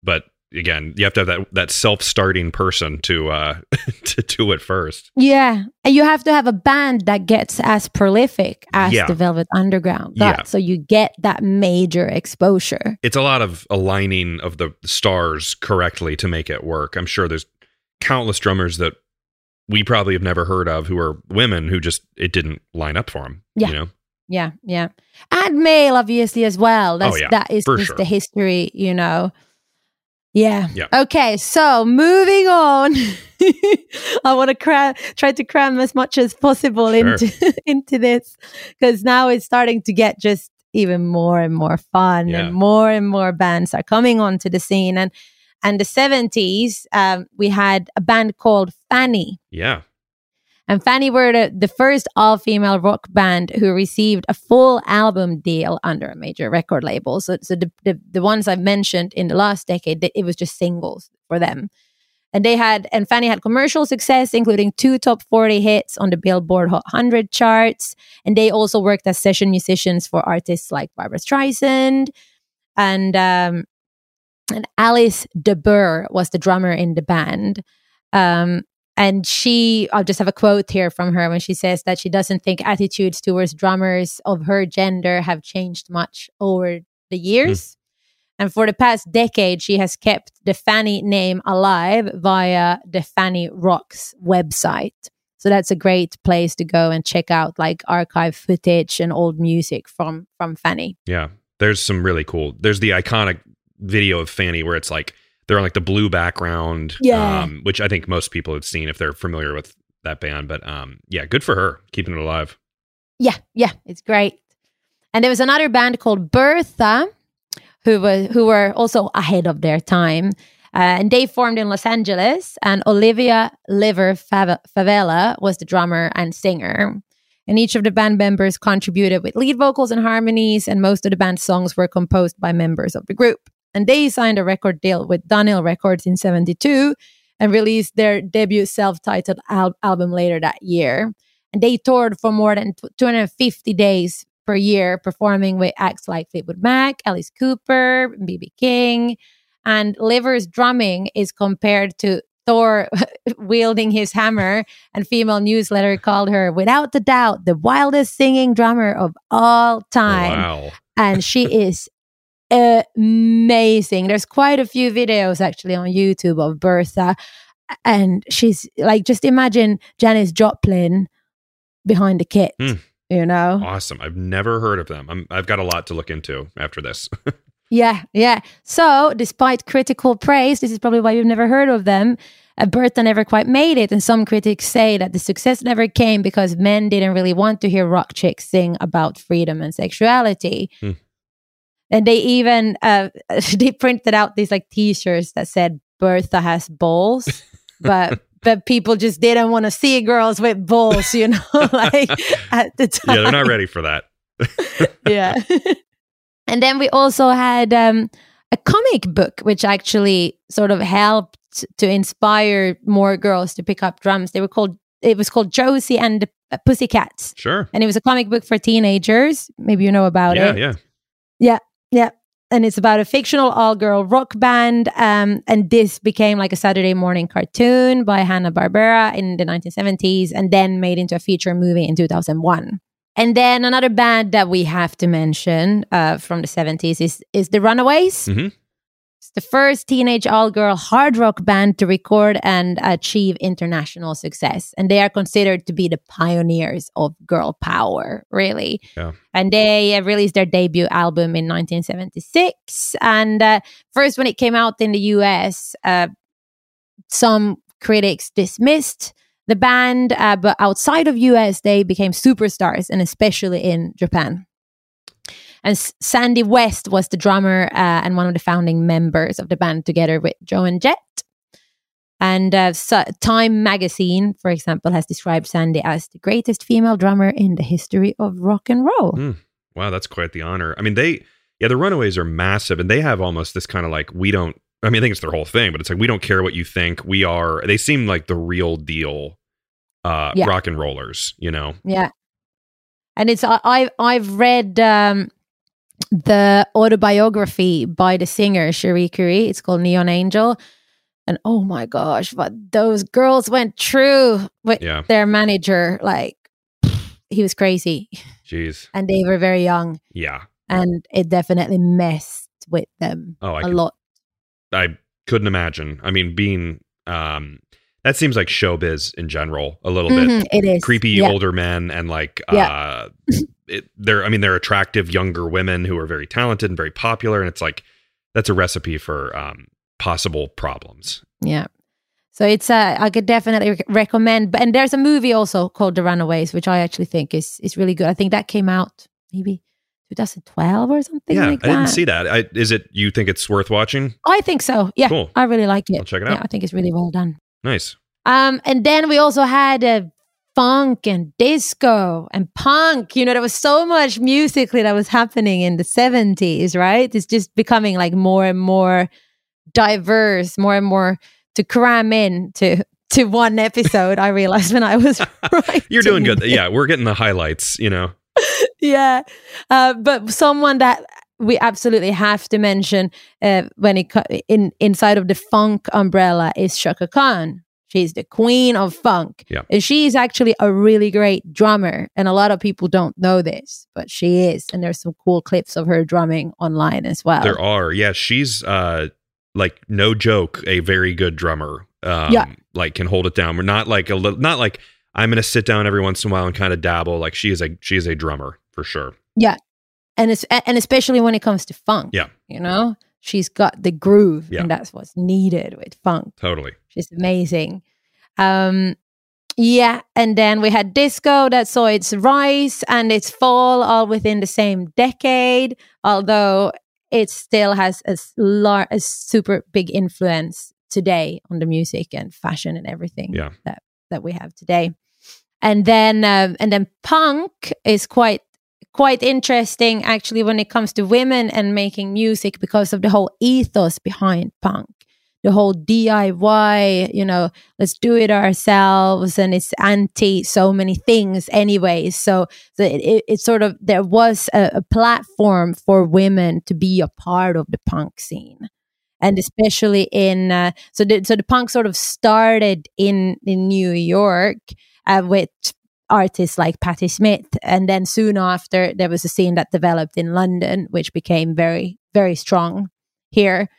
again, you have to have that self-starting person to to do it first. Yeah. And you have to have a band that gets as prolific as the Velvet Underground got. So you get that major exposure. It's a lot of aligning of the stars correctly to make it work. I'm sure there's countless drummers that we probably have never heard of who are women who just, it didn't line up for them. Yeah. You know? Yeah. Yeah. And male, obviously, as well. That is just the history, you know. Yeah. Okay. So moving on, I want to try to cram as much as possible into this, because now it's starting to get just even more and more fun, and more bands are coming onto the scene. And the 70s, we had a band called Fanny. Yeah. And Fanny were the first all-female rock band who received a full album deal under a major record label. So the ones I've mentioned in the last decade, it was just singles for them. And Fanny had commercial success, including 2 top 40 hits on the Billboard Hot 100 charts. And they also worked as session musicians for artists like Barbra Streisand. And Alice de Burr was the drummer in the band. And I'll just have a quote here from her when she says that she doesn't think attitudes towards drummers of her gender have changed much over the years. And for the past decade, she has kept the Fanny name alive via the Fanny Rocks website. So that's a great place to go and check out like archive footage and old music from Fanny. Yeah, there's some really cool. There's the iconic video of Fanny where it's like, they're on like the blue background, which I think most people have seen if they're familiar with that band. But yeah, good for her, keeping it alive. Yeah, it's great. And there was another band called Bertha, who were also ahead of their time. And they formed in Los Angeles, and Olivia Liver Favela was the drummer and singer. And each of the band members contributed with lead vocals and harmonies, and most of the band's songs were composed by members of the group. And they signed a record deal with Dunhill Records in 1972 and released their debut self-titled album later that year. And they toured for more than 250 days per year, performing with acts like Fleetwood Mac, Alice Cooper, B.B. King. And Liver's drumming is compared to Thor wielding his hammer, and Female Newsletter called her, without a doubt, the wildest singing drummer of all time. Wow. And she is amazing. There's quite a few videos actually on YouTube of Bertha, and she's like, just imagine Janis Joplin behind the kit. You know, awesome. I've never heard of them. I've got a lot to look into after this. Yeah. So despite critical praise, this is probably why you've never heard of them, Bertha never quite made it. And some critics say that the success never came because men didn't really want to hear rock chicks sing about freedom and sexuality. And they even they printed out these like t-shirts that said Bertha has balls, but people just didn't want to see girls with balls, you know, like at the time. Yeah, they're not ready for that. Yeah. And then we also had a comic book, which actually sort of helped to inspire more girls to pick up drums. It was called Josie and the Pussycats. Sure. And it was a comic book for teenagers. Maybe you know about it. Yeah. And it's about a fictional all-girl rock band. And this became like a Saturday morning cartoon by Hanna-Barbera in the 1970s, and then made into a feature movie in 2001. And then another band that we have to mention from the 70s is the Runaways. Mm-hmm. It's the first teenage all-girl hard rock band to record and achieve international success. And they are considered to be the pioneers of girl power, really. Yeah. And they released their debut album in 1976. And first, when it came out in the US, some critics dismissed the band, but outside of US, they became superstars, and especially in Japan. And Sandy West was the drummer and one of the founding members of the band, together with Joan Jett. And Time magazine, for example, has described Sandy as the greatest female drummer in the history of rock and roll. Wow, that's quite the honor. I mean, the Runaways are massive, and they have almost this kind of like, I think it's their whole thing, but it's like, we don't care what you think. They seem like the real deal rock and rollers, you know? Yeah. And it's I've read the autobiography by the singer Cherie Currie. It's called Neon Angel. And oh my gosh, what those girls went through with their manager. Like, he was crazy. Jeez. And they were very young. Yeah. And it definitely messed with them a lot. I couldn't imagine. I mean, being, that seems like showbiz in general a little bit. It is. Creepy older men and like, they're attractive younger women who are very talented and very popular. And it's like, that's a recipe for possible problems. Yeah. So it's I could definitely recommend. And there's a movie also called The Runaways, which I actually think is really good. I think that came out maybe 2012 or something like that. I didn't see that. You think it's worth watching? I think so. Yeah. Cool. I really like it. I'll check it out. Yeah, I think it's really well done. Nice. And then we also had funk and disco and punk. There was so much musically that was happening in the 70s, right? It's just becoming like more and more diverse, more and more to cram in to one episode. I realized when I was writing. You're doing good. Yeah, we're getting the highlights, Yeah. But someone that we absolutely have to mention when inside of the funk umbrella is Chaka Khan. She's the queen of funk. Yeah. And she's actually a really great drummer. And a lot of people don't know this, but she is. And there's some cool clips of her drumming online as well. There are. Yeah. She's like, no joke, a very good drummer. Like can hold it down. We're not like not like I'm going to sit down every once in a while and kind of dabble. Like she is a drummer for sure. Yeah. And especially when it comes to funk. Yeah. She's got the groove, yeah. and that's what's needed with funk. Totally. She's amazing. Yeah. And then we had disco that saw its rise and its fall all within the same decade, although it still has a super big influence today on the music and fashion and everything that we have today. And then punk is quite interesting actually when it comes to women and making music because of the whole ethos behind punk. The whole DIY, let's do it ourselves, and it's anti so many things anyways. So it sort of, there was a platform for women to be a part of the punk scene. And especially so the punk sort of started in New York with artists like Patti Smith. And then soon after, there was a scene that developed in London, which became very, very strong here.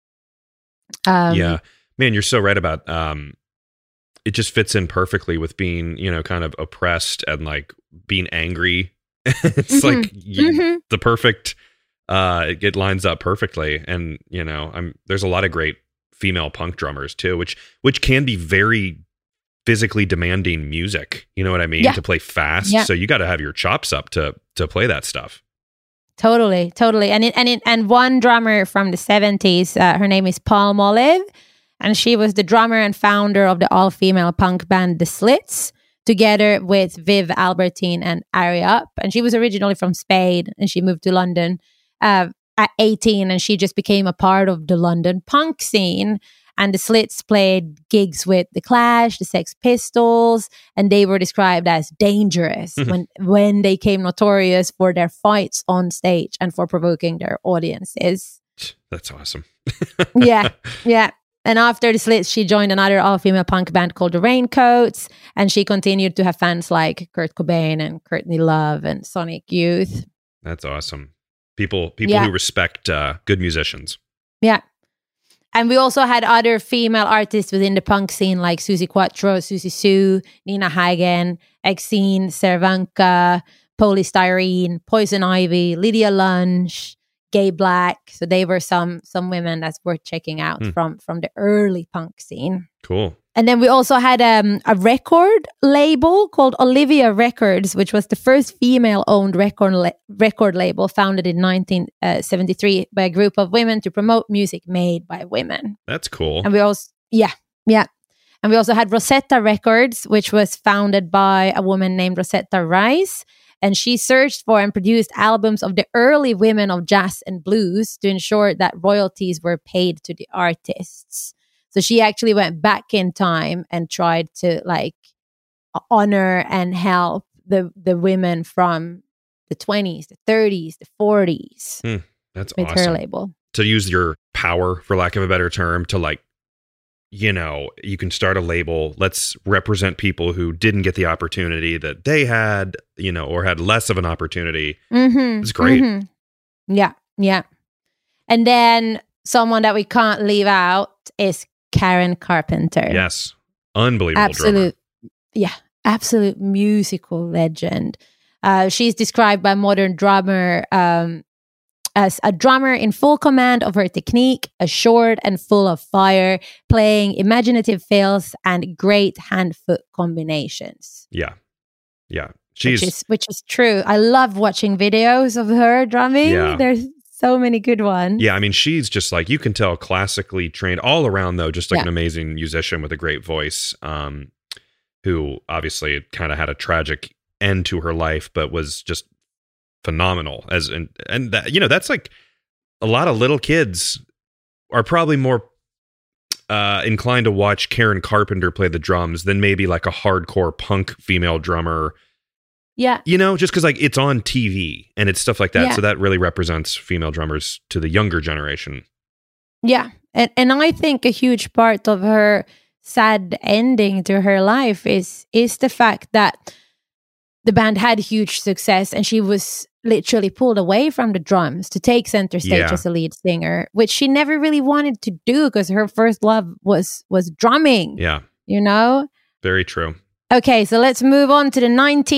Yeah, man, you're so right about it just fits in perfectly with being, kind of oppressed and like being angry. It's like the perfect it lines up perfectly. And there's a lot of great female punk drummers too, which can be very physically demanding music, you know what I mean? To play fast. So you got to have your chops up to play that stuff. Totally. And one drummer from the 70s, her name is Palm Olive, and she was the drummer and founder of the all-female punk band The Slits, together with Viv Albertine and Ari Up. And she was originally from Spain, and she moved to London at 18, and she just became a part of the London punk scene. And the Slits played gigs with The Clash, the Sex Pistols, and they were described as dangerous when they came notorious for their fights on stage and for provoking their audiences. That's awesome. Yeah. And after The Slits, she joined another all-female punk band called The Raincoats, and she continued to have fans like Kurt Cobain and Courtney Love and Sonic Youth. That's awesome. People who respect good musicians. Yeah. And we also had other female artists within the punk scene like Suzi Quatro, Susie Sue, Nina Hagen, Exene, Cervanka, Polystyrene, Poison Ivy, Lydia Lunch, Gay Black. So they were some women that's worth checking out from the early punk scene. Cool. And then we also had a record label called Olivia Records, which was the first female-owned record label founded in 1973 by a group of women to promote music made by women. That's cool. And we also, And we also had Rosetta Records, which was founded by a woman named Rosetta Rice. And she searched for and produced albums of the early women of jazz and blues to ensure that royalties were paid to the artists. So she actually went back in time and tried to honor and help the women from the 20s, the 30s, the 40s That's with awesome. her label. To use your power, for lack of a better term, to like, you know, you can start a label. Let's represent people who didn't get the opportunity that they had, you know, or had less of an opportunity. It's great. Yeah, yeah. And then someone that we can't leave out is Karen Carpenter. Yes. Unbelievable drummer. Absolute musical legend. She's described by modern drummer as a drummer in full command of her technique, assured and full of fire, playing imaginative fills and great hand-foot combinations. Yeah. Which is true. I love watching videos of her drumming. Yeah. There's so many good ones. Yeah, I mean, she's just like, you can tell, classically trained all around, though, just like an amazing musician with a great voice, who obviously kind of had a tragic end to her life, but was just phenomenal. And that, you know, that's like a lot of little kids are probably more inclined to watch Karen Carpenter play the drums than maybe like a hardcore punk female drummer. Yeah. You know, just because like it's on TV and it's stuff like that. Yeah. So that really represents female drummers to the younger generation. Yeah. And I think a huge part of her sad ending to her life is the fact that the band had huge success and she was literally pulled away from the drums to take center stage as a lead singer, which she never really wanted to do because her first love was drumming. Yeah. You know? Very true. Okay, so let's move on to the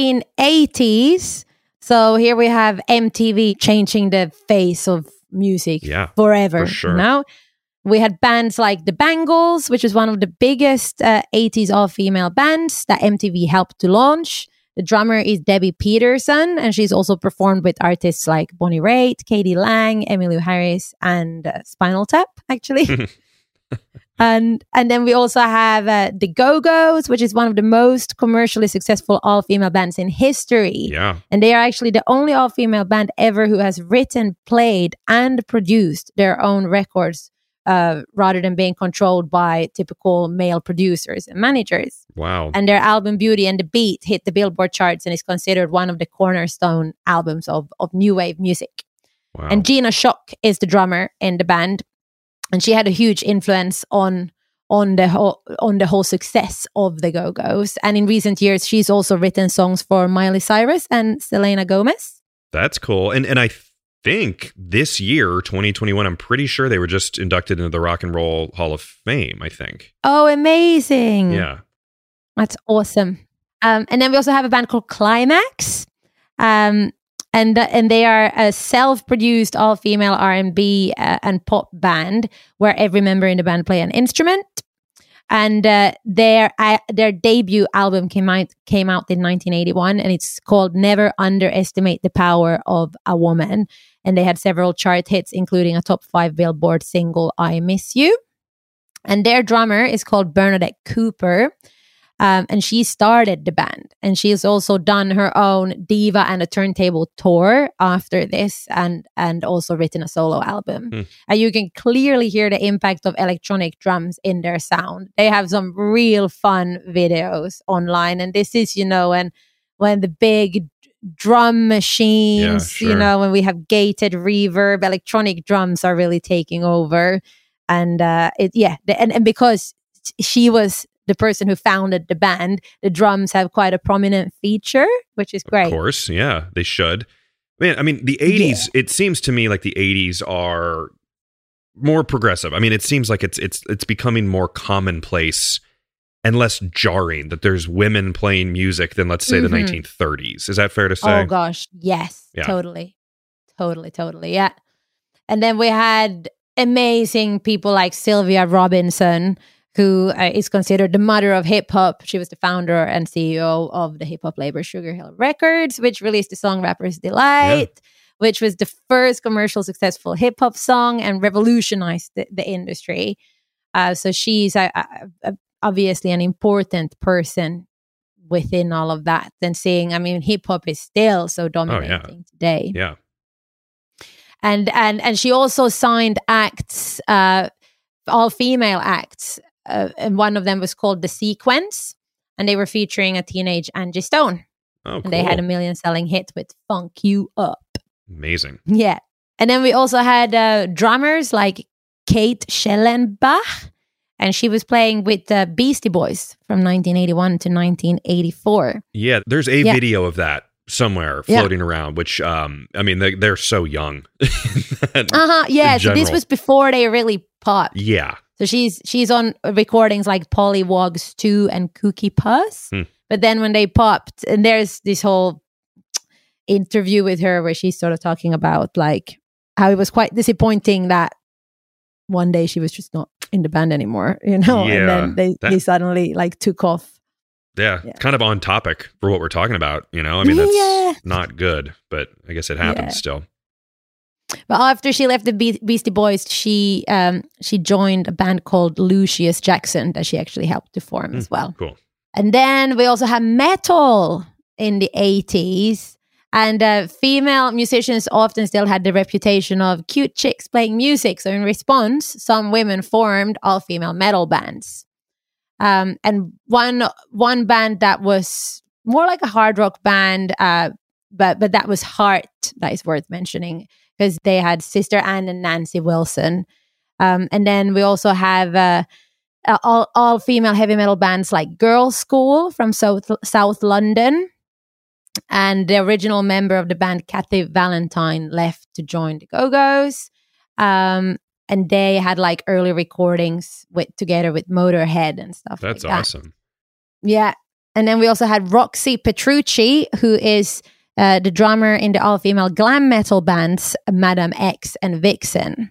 1980s. So here we have MTV changing the face of music forever. For sure. You know? We had bands like the Bangles, which is one of the biggest 80s all-female bands that MTV helped to launch. The drummer is Debbie Peterson, and she's also performed with artists like Bonnie Raitt, Katie Lang, Emmylou Harris, and Spinal Tap, actually. And then we also have the Go-Go's, which is one of the most commercially successful all-female bands in history. Yeah. And they are actually the only all-female band ever who has written, played, and produced their own records rather than being controlled by typical male producers and managers. Wow. And their album Beauty and the Beat hit the Billboard charts and is considered one of the cornerstone albums of new wave music. Wow. And Gina Schock is the drummer in the band. And she had a huge influence on the whole success of the Go-Go's. And in recent years, she's also written songs for Miley Cyrus and Selena Gomez. That's cool. And I think this year, 2021, I'm pretty sure they were just inducted into the Rock and Roll Hall of Fame, I think. Oh, amazing. Yeah. That's awesome. And then we also have a band called Climax. And they are a self-produced all-female R&B and pop band where every member in the band play an instrument. And their debut album came out in 1981, and it's called Never Underestimate the Power of a Woman. And they had several chart hits, including a top 5 Billboard single, I Miss You. And their drummer is called Bernadette Cooper. And she started the band, and she's also done her own Diva and a Turntable tour after this, and also written a solo album. And you can clearly hear the impact of electronic drums in their sound. They have some real fun videos online, and this is, you know, when the big drum machines, you know, when we have gated reverb, electronic drums are really taking over, and and because she was the person who founded the band, the drums have quite a prominent feature, which is great. Of course, yeah, they should. Man, I mean, the 80s, it seems to me like the 80s are more progressive. I mean, it seems like it's becoming more commonplace and less jarring that there's women playing music than, let's say, the 1930s. Is that fair to say? Oh, gosh, yes, totally, yeah. And then we had amazing people like Sylvia Robinson, who is considered the mother of hip-hop. She was the founder and CEO of the hip-hop label Sugar Hill Records, which released the song Rapper's Delight, which was the first commercial successful hip-hop song and revolutionized the industry. So she's obviously an important person within all of that. And seeing, I mean, hip-hop is still so dominating today. Yeah. And she also signed acts, all-female acts, and one of them was called The Sequence, and they were featuring a teenage Angie Stone. Oh, And they had a cool. million-selling hit with Funk You Up. Amazing. Yeah. And then we also had drummers like Kate Schellenbach, and she was playing with the Beastie Boys from 1981 to 1984. Yeah, there's a video of that somewhere floating around, which, I mean, they're so young. Yeah, so this general. was before they really popped. Yeah. So she's on recordings like Pollywogs 2 and Kooky Puss. But then when they popped, and there's this whole interview with her where she's sort of talking about like how it was quite disappointing that one day she was just not in the band anymore, you know, and then they suddenly like took off. Yeah, kind of on topic for what we're talking about, you know? I mean, that's not good, but I guess it happens still. But after she left the Beastie Boys, she joined a band called Lucius Jackson that she actually helped to form as well. Cool. And then we also have metal in the 80s. And female musicians often still had the reputation of cute chicks playing music. So in response, some women formed all-female metal bands. And one band that was more like a hard rock band, but that was Heart, that is worth mentioning, because they had Sister Anne and Nancy Wilson. And then we also have all-female heavy metal bands like Girl School from South London. And the original member of the band, Kathy Valentine, left to join the Go-Go's. And they had like early recordings together with Motorhead and stuff like that. That's awesome. Yeah. And then we also had Roxy Petrucci, who is the drummer in the all-female glam metal bands Madame X and Vixen.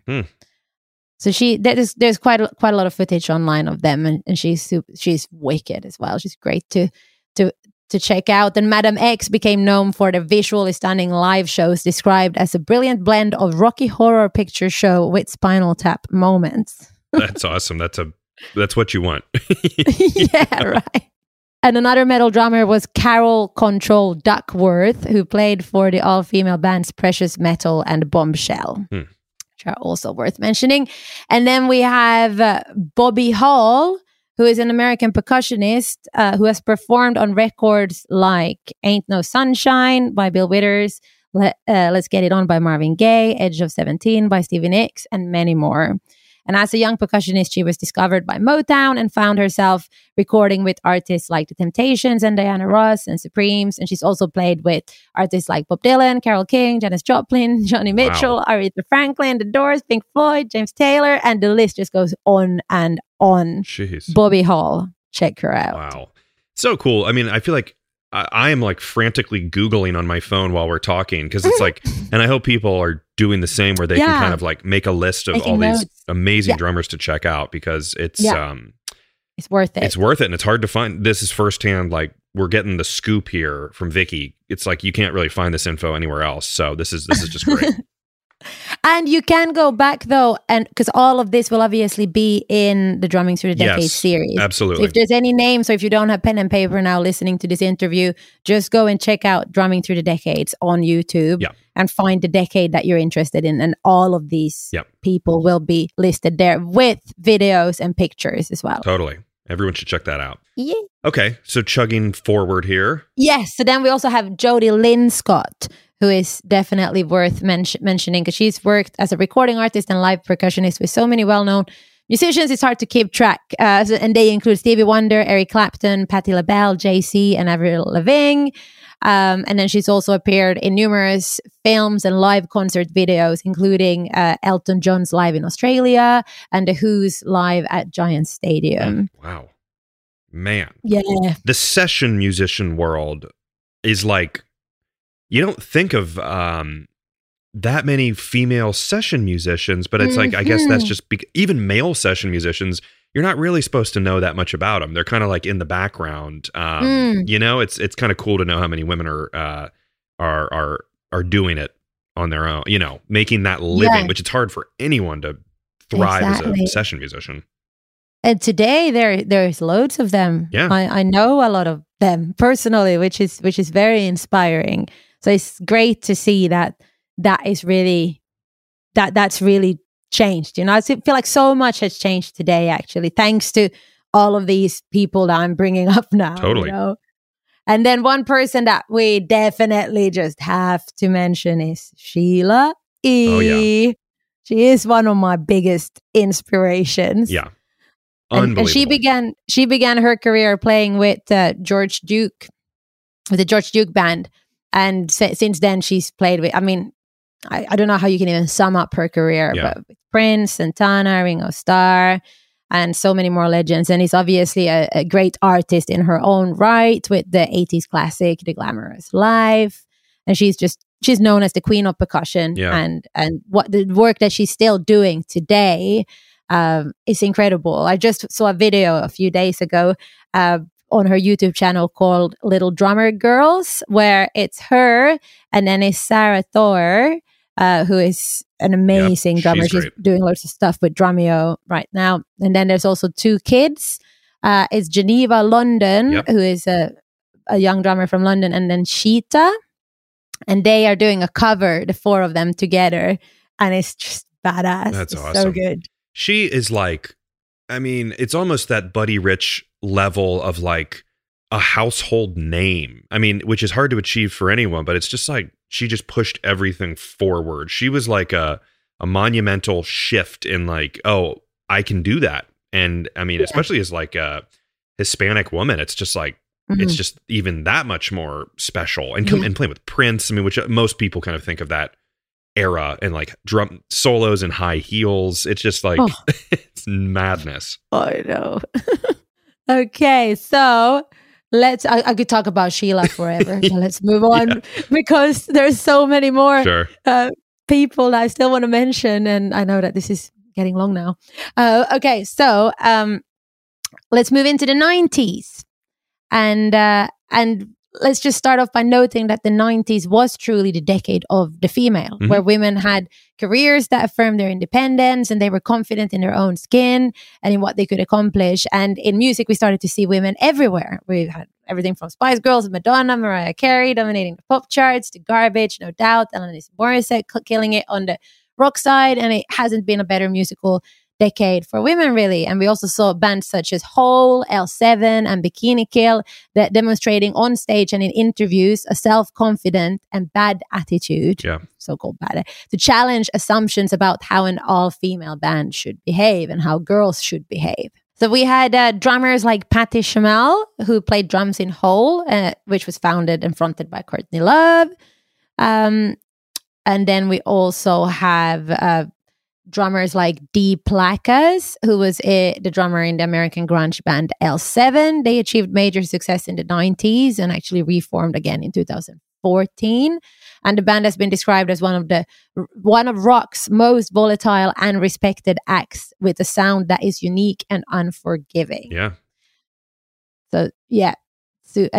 So there's quite a lot of footage online of them, and she's wicked as well. She's great to check out. And Madame X became known for the visually stunning live shows described as a brilliant blend of Rocky Horror Picture Show with Spinal Tap moments. That's awesome. That's what you want. Yeah, right. And another metal drummer was Carol Control Duckworth, who played for the all-female bands Precious Metal and Bombshell, which are also worth mentioning. And then we have Bobby Hall, who is an American percussionist who has performed on records like Ain't No Sunshine by Bill Withers, Let's Get It On by Marvin Gaye, Edge of 17 by Stevie Nicks, and many more. And as a young percussionist, she was discovered by Motown and found herself recording with artists like The Temptations and Diana Ross and Supremes. And she's also played with artists like Bob Dylan, Carole King, Janis Joplin, Johnny Mitchell, Aretha Franklin, The Doors, Pink Floyd, James Taylor, and the list just goes on and on. Jeez. Bobby Hall. Check her out. Wow. So cool. I mean, I feel like I am like frantically Googling on my phone while we're talking, because it's like, and I hope people are doing the same, where they can kind of like make a list of all these amazing drummers to check out, because it's worth it. It's worth it. And it's hard to find. This is firsthand. Like, we're getting the scoop here from Vicky. It's like, you can't really find this info anywhere else. So this is just great. And you can go back though, and because all of this will obviously be in the Drumming Through the Decades series. Absolutely. So if there's any names, or if you don't have pen and paper now listening to this interview, just go and check out Drumming Through the Decades on YouTube and find the decade that you're interested in. And all of these people will be listed there with videos and pictures as well. Totally. Everyone should check that out. Yeah. Okay. So chugging forward here. Yes. So then we also have Jody Lynn Scott, who is definitely worth mentioning, because she's worked as a recording artist and live percussionist with so many well-known musicians. It's hard to keep track. And they include Stevie Wonder, Eric Clapton, Patti LaBelle, Jay-Z, and Avril Lavigne. And then she's also appeared in numerous films and live concert videos, including Elton John's Live in Australia and The Who's Live at Giant Stadium. Wow. Man. Yeah. The session musician world is like, you don't think of that many female session musicians, but it's like, I guess that's just even male session musicians, you're not really supposed to know that much about them. They're kind of like in the background. You know, it's kind of cool to know how many women are doing it on their own, you know, making that living, which it's hard for anyone to thrive as a session musician. And today there's loads of them. Yeah. I know a lot of them personally, which is very inspiring. So it's great to see that's really changed. You know, I feel like so much has changed today, actually, thanks to all of these people that I'm bringing up now. Totally. You know? And then one person that we definitely just have to mention is Sheila E. Oh, yeah. She is one of my biggest inspirations. Yeah. And Unbelievable. she began her career playing with George Duke, with the George Duke band. And since then she's played with, I mean, I don't know how you can even sum up her career, but with Prince, Santana, Ringo Starr, and so many more legends. And is obviously a great artist in her own right with the 80s classic, The Glamorous Life. And she's known as the queen of percussion. And what the work that she's still doing today is incredible. I just saw a video a few days ago on her YouTube channel called Little Drummer Girls, where it's her and then it's Sarah Thor, who is an amazing drummer. She's doing lots of stuff with Drumeo right now. And then there's also two kids. It's Geneva London, who is a young drummer from London, and then Sheeta. And they are doing a cover, the four of them together. And it's just badass. That's awesome. So good. She is like, I mean, it's almost that Buddy Rich level of like a household name. I mean, which is hard to achieve for anyone, but it's just like she just pushed everything forward. She was like a monumental shift in like, oh, I can do that. And I mean, especially as like a Hispanic woman, it's just like, it's just even that much more special. And and playing with Prince, I mean, which most people kind of think of that era and like drum solos and high heels. It's just like, it's madness. I know. Okay, so I could talk about Sheila forever. So let's move on because there's so many more people that I still want to mention. And I know that this is getting long now. Okay, so let's move into the 90s. And let's just start off by noting that the 90s was truly the decade of the female, where women had careers that affirmed their independence and they were confident in their own skin and in what they could accomplish. And in music, we started to see women everywhere. We had everything from Spice Girls, Madonna, Mariah Carey dominating the pop charts, to Garbage, No Doubt, Alanis Morissette killing it on the rock side. And it hasn't been a better musical decade for women, really. And we also saw bands such as Hole, L7, and Bikini Kill that demonstrating on stage and in interviews a self-confident and bad attitude, so-called bad, to challenge assumptions about how an all-female band should behave and how girls should behave. So we had drummers like Patti Chamel, who played drums in Hole, which was founded and fronted by Courtney Love. And then we also have drummers like Dee Placas, who was the drummer in the American grunge band L7. They achieved major success in the 90s and actually reformed again in 2014. And the band has been described as one of rock's most volatile and respected acts, with a sound that is unique and unforgiving. Yeah. So yeah. So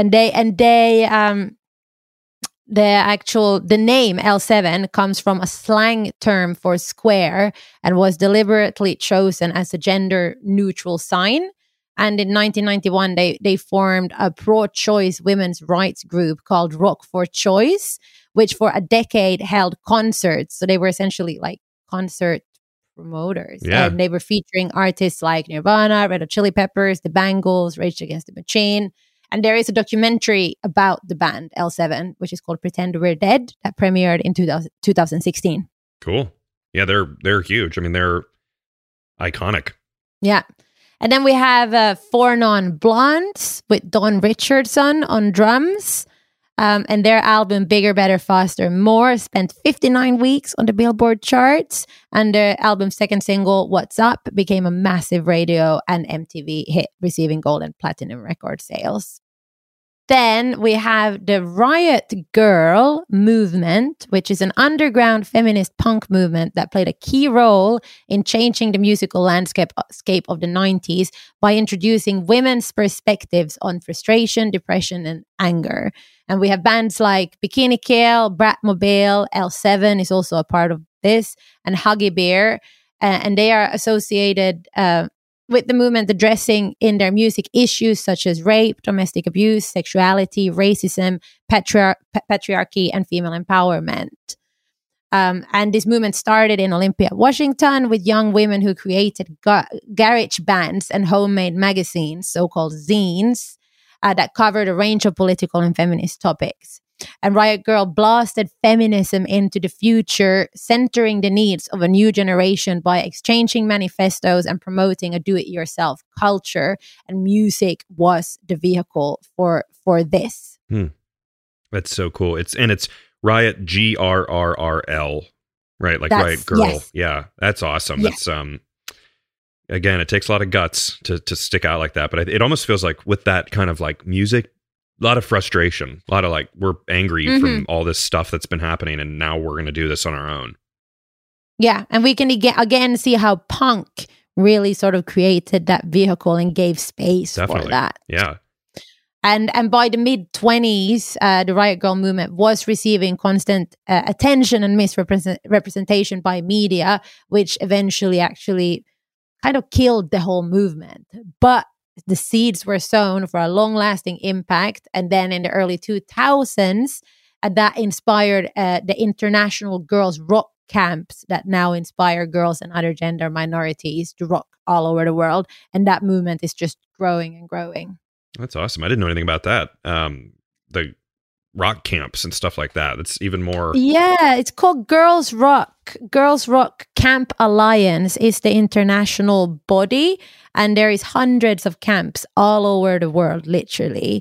the name L7 comes from a slang term for square and was deliberately chosen as a gender neutral sign. And in 1991, they formed a pro-choice women's rights group called Rock for Choice, which for a decade held concerts. So they were essentially like concert promoters. Yeah. And they were featuring artists like Nirvana, Red Hot Chili Peppers, The Bangles, Rage Against the Machine. And there is a documentary about the band L7, which is called Pretend We're Dead, that premiered in 2016. Cool. Yeah, they're huge. I mean, they're iconic. Yeah. And then we have Four Non Blondes with Don Richardson on drums. And their album Bigger, Better, Faster, More spent 59 weeks on the Billboard charts. And their album's second single, What's Up, became a massive radio and MTV hit, receiving gold and platinum record sales. Then we have the Riot Girl movement, which is an underground feminist punk movement that played a key role in changing the musical landscape of the 90s by introducing women's perspectives on frustration, depression, and anger. And we have bands like Bikini Kill, Bratmobile, L7 is also a part of this, and Huggy Bear. And they are associated with the movement addressing in their music issues such as rape, domestic abuse, sexuality, racism, patriarchy, and female empowerment. And this movement started in Olympia, Washington, with young women who created garage bands and homemade magazines, so-called zines. that covered a range of political and feminist topics. And Riot Grrrl blasted feminism into the future, centering the needs of a new generation by exchanging manifestos and promoting a do-it-yourself culture. And music was the vehicle for this. That's so cool. It's Riot Grrrl, right? Like Riot Grrrl. Yes. Yeah, that's awesome. Yeah. That's again, it takes a lot of guts to stick out like that. But it almost feels like with that kind of like music, a lot of frustration, a lot of like, we're angry from all this stuff that's been happening, and now we're going to do this on our own. Yeah, and we can again see how punk really sort of created that vehicle and gave space for that. Yeah. And by the mid-20s, the Riot Grrrl movement was receiving constant attention and misrepresentation by media, which eventually actually kind of killed the whole movement. But the seeds were sown for a long-lasting impact. And then in the early 2000s, that inspired the international girls' rock camps that now inspire girls and other gender minorities to rock all over the world. And that movement is just growing and growing. That's awesome. I didn't know anything about that. The rock camps and stuff like that. That's even more. Yeah, it's called Girls Rock. Girls Rock Camp Alliance is the international body, and there is hundreds of camps all over the world, literally,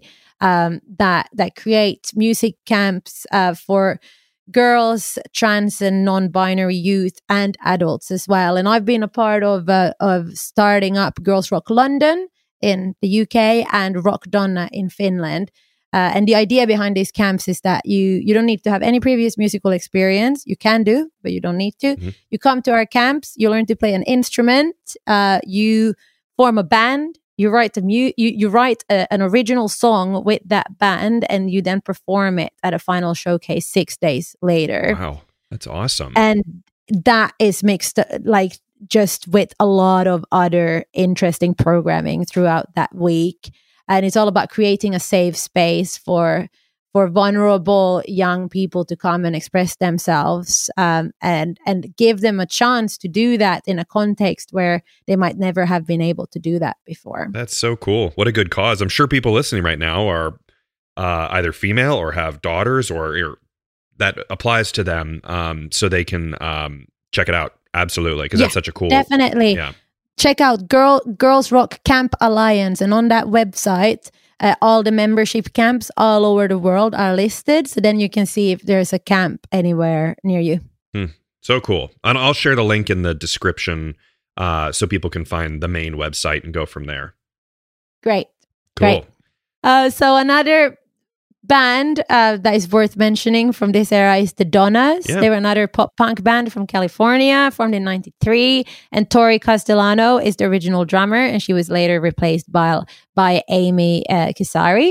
that create music camps for girls, trans and non-binary youth, and adults as well. And I've been a part of starting up Girls Rock London in the UK and Rock Donna in Finland. And the idea behind these camps is that you don't need to have any previous musical experience. You can do, but you don't need to. Mm-hmm. You come to our camps, you learn to play an instrument, you form a band, you write you write an original song with that band, and you then perform it at a final showcase 6 days later. Wow, that's awesome. And that is mixed like just with a lot of other interesting programming throughout that week. And it's all about creating a safe space for vulnerable young people to come and express themselves, and give them a chance to do that in a context where they might never have been able to do that before. That's so cool. What a good cause. I'm sure people listening right now are either female or have daughters, or that applies to them, so they can check it out. Absolutely, because that's such a cool. Definitely. Yeah. Check out Girls Rock Camp Alliance, and on that website, all the membership camps all over the world are listed. So then you can see if there's a camp anywhere near you. So cool. And I'll share the link in the description so people can find the main website and go from there. Great. Cool. Great. So another band that is worth mentioning from this era is the Donnas. Yeah. They were another pop punk band from California, formed in 1993, and Tori Castellano is the original drummer, and she was later replaced by Amy Kisari.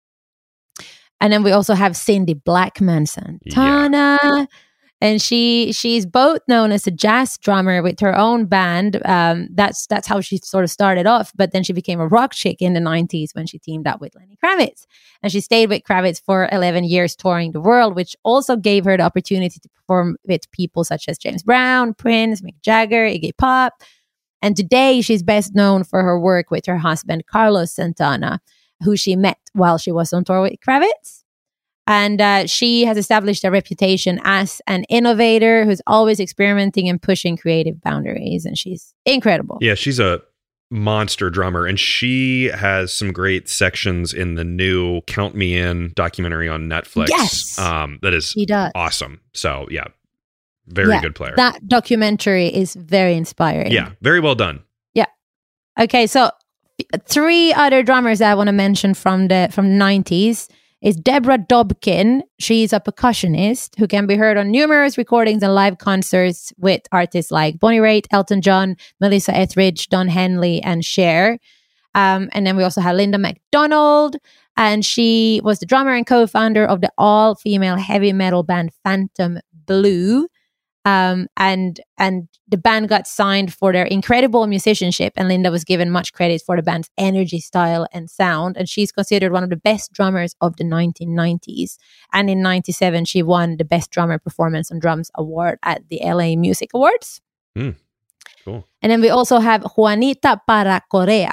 And then we also have Cindy Blackman Santana. And she's both known as a jazz drummer with her own band. That's how she sort of started off. But then she became a rock chick in the 90s when she teamed up with Lenny Kravitz. And she stayed with Kravitz for 11 years touring the world, which also gave her the opportunity to perform with people such as James Brown, Prince, Mick Jagger, Iggy Pop. And today she's best known for her work with her husband, Carlos Santana, who she met while she was on tour with Kravitz. And she has established a reputation as an innovator who's always experimenting and pushing creative boundaries. And she's incredible. Yeah, she's a monster drummer. And she has some great sections in the new Count Me In documentary on Netflix. Yes. That is awesome. So, yeah, very good player. That documentary is very inspiring. Yeah, very well done. Yeah. Okay, so 3 other drummers that I want to mention from the 90s. Is Deborah Dobkin. She's a percussionist who can be heard on numerous recordings and live concerts with artists like Bonnie Raitt, Elton John, Melissa Etheridge, Don Henley, and Cher. And then we also have Linda McDonald, and she was the drummer and co-founder of the all-female heavy metal band Phantom Blue. And the band got signed for their incredible musicianship, and Linda was given much credit for the band's energy, style, and sound. And she's considered one of the best drummers of the 1990s. And in 97, she won the Best Drummer Performance on Drums award at the LA Music Awards. Cool. And then we also have Juanita Para Correa.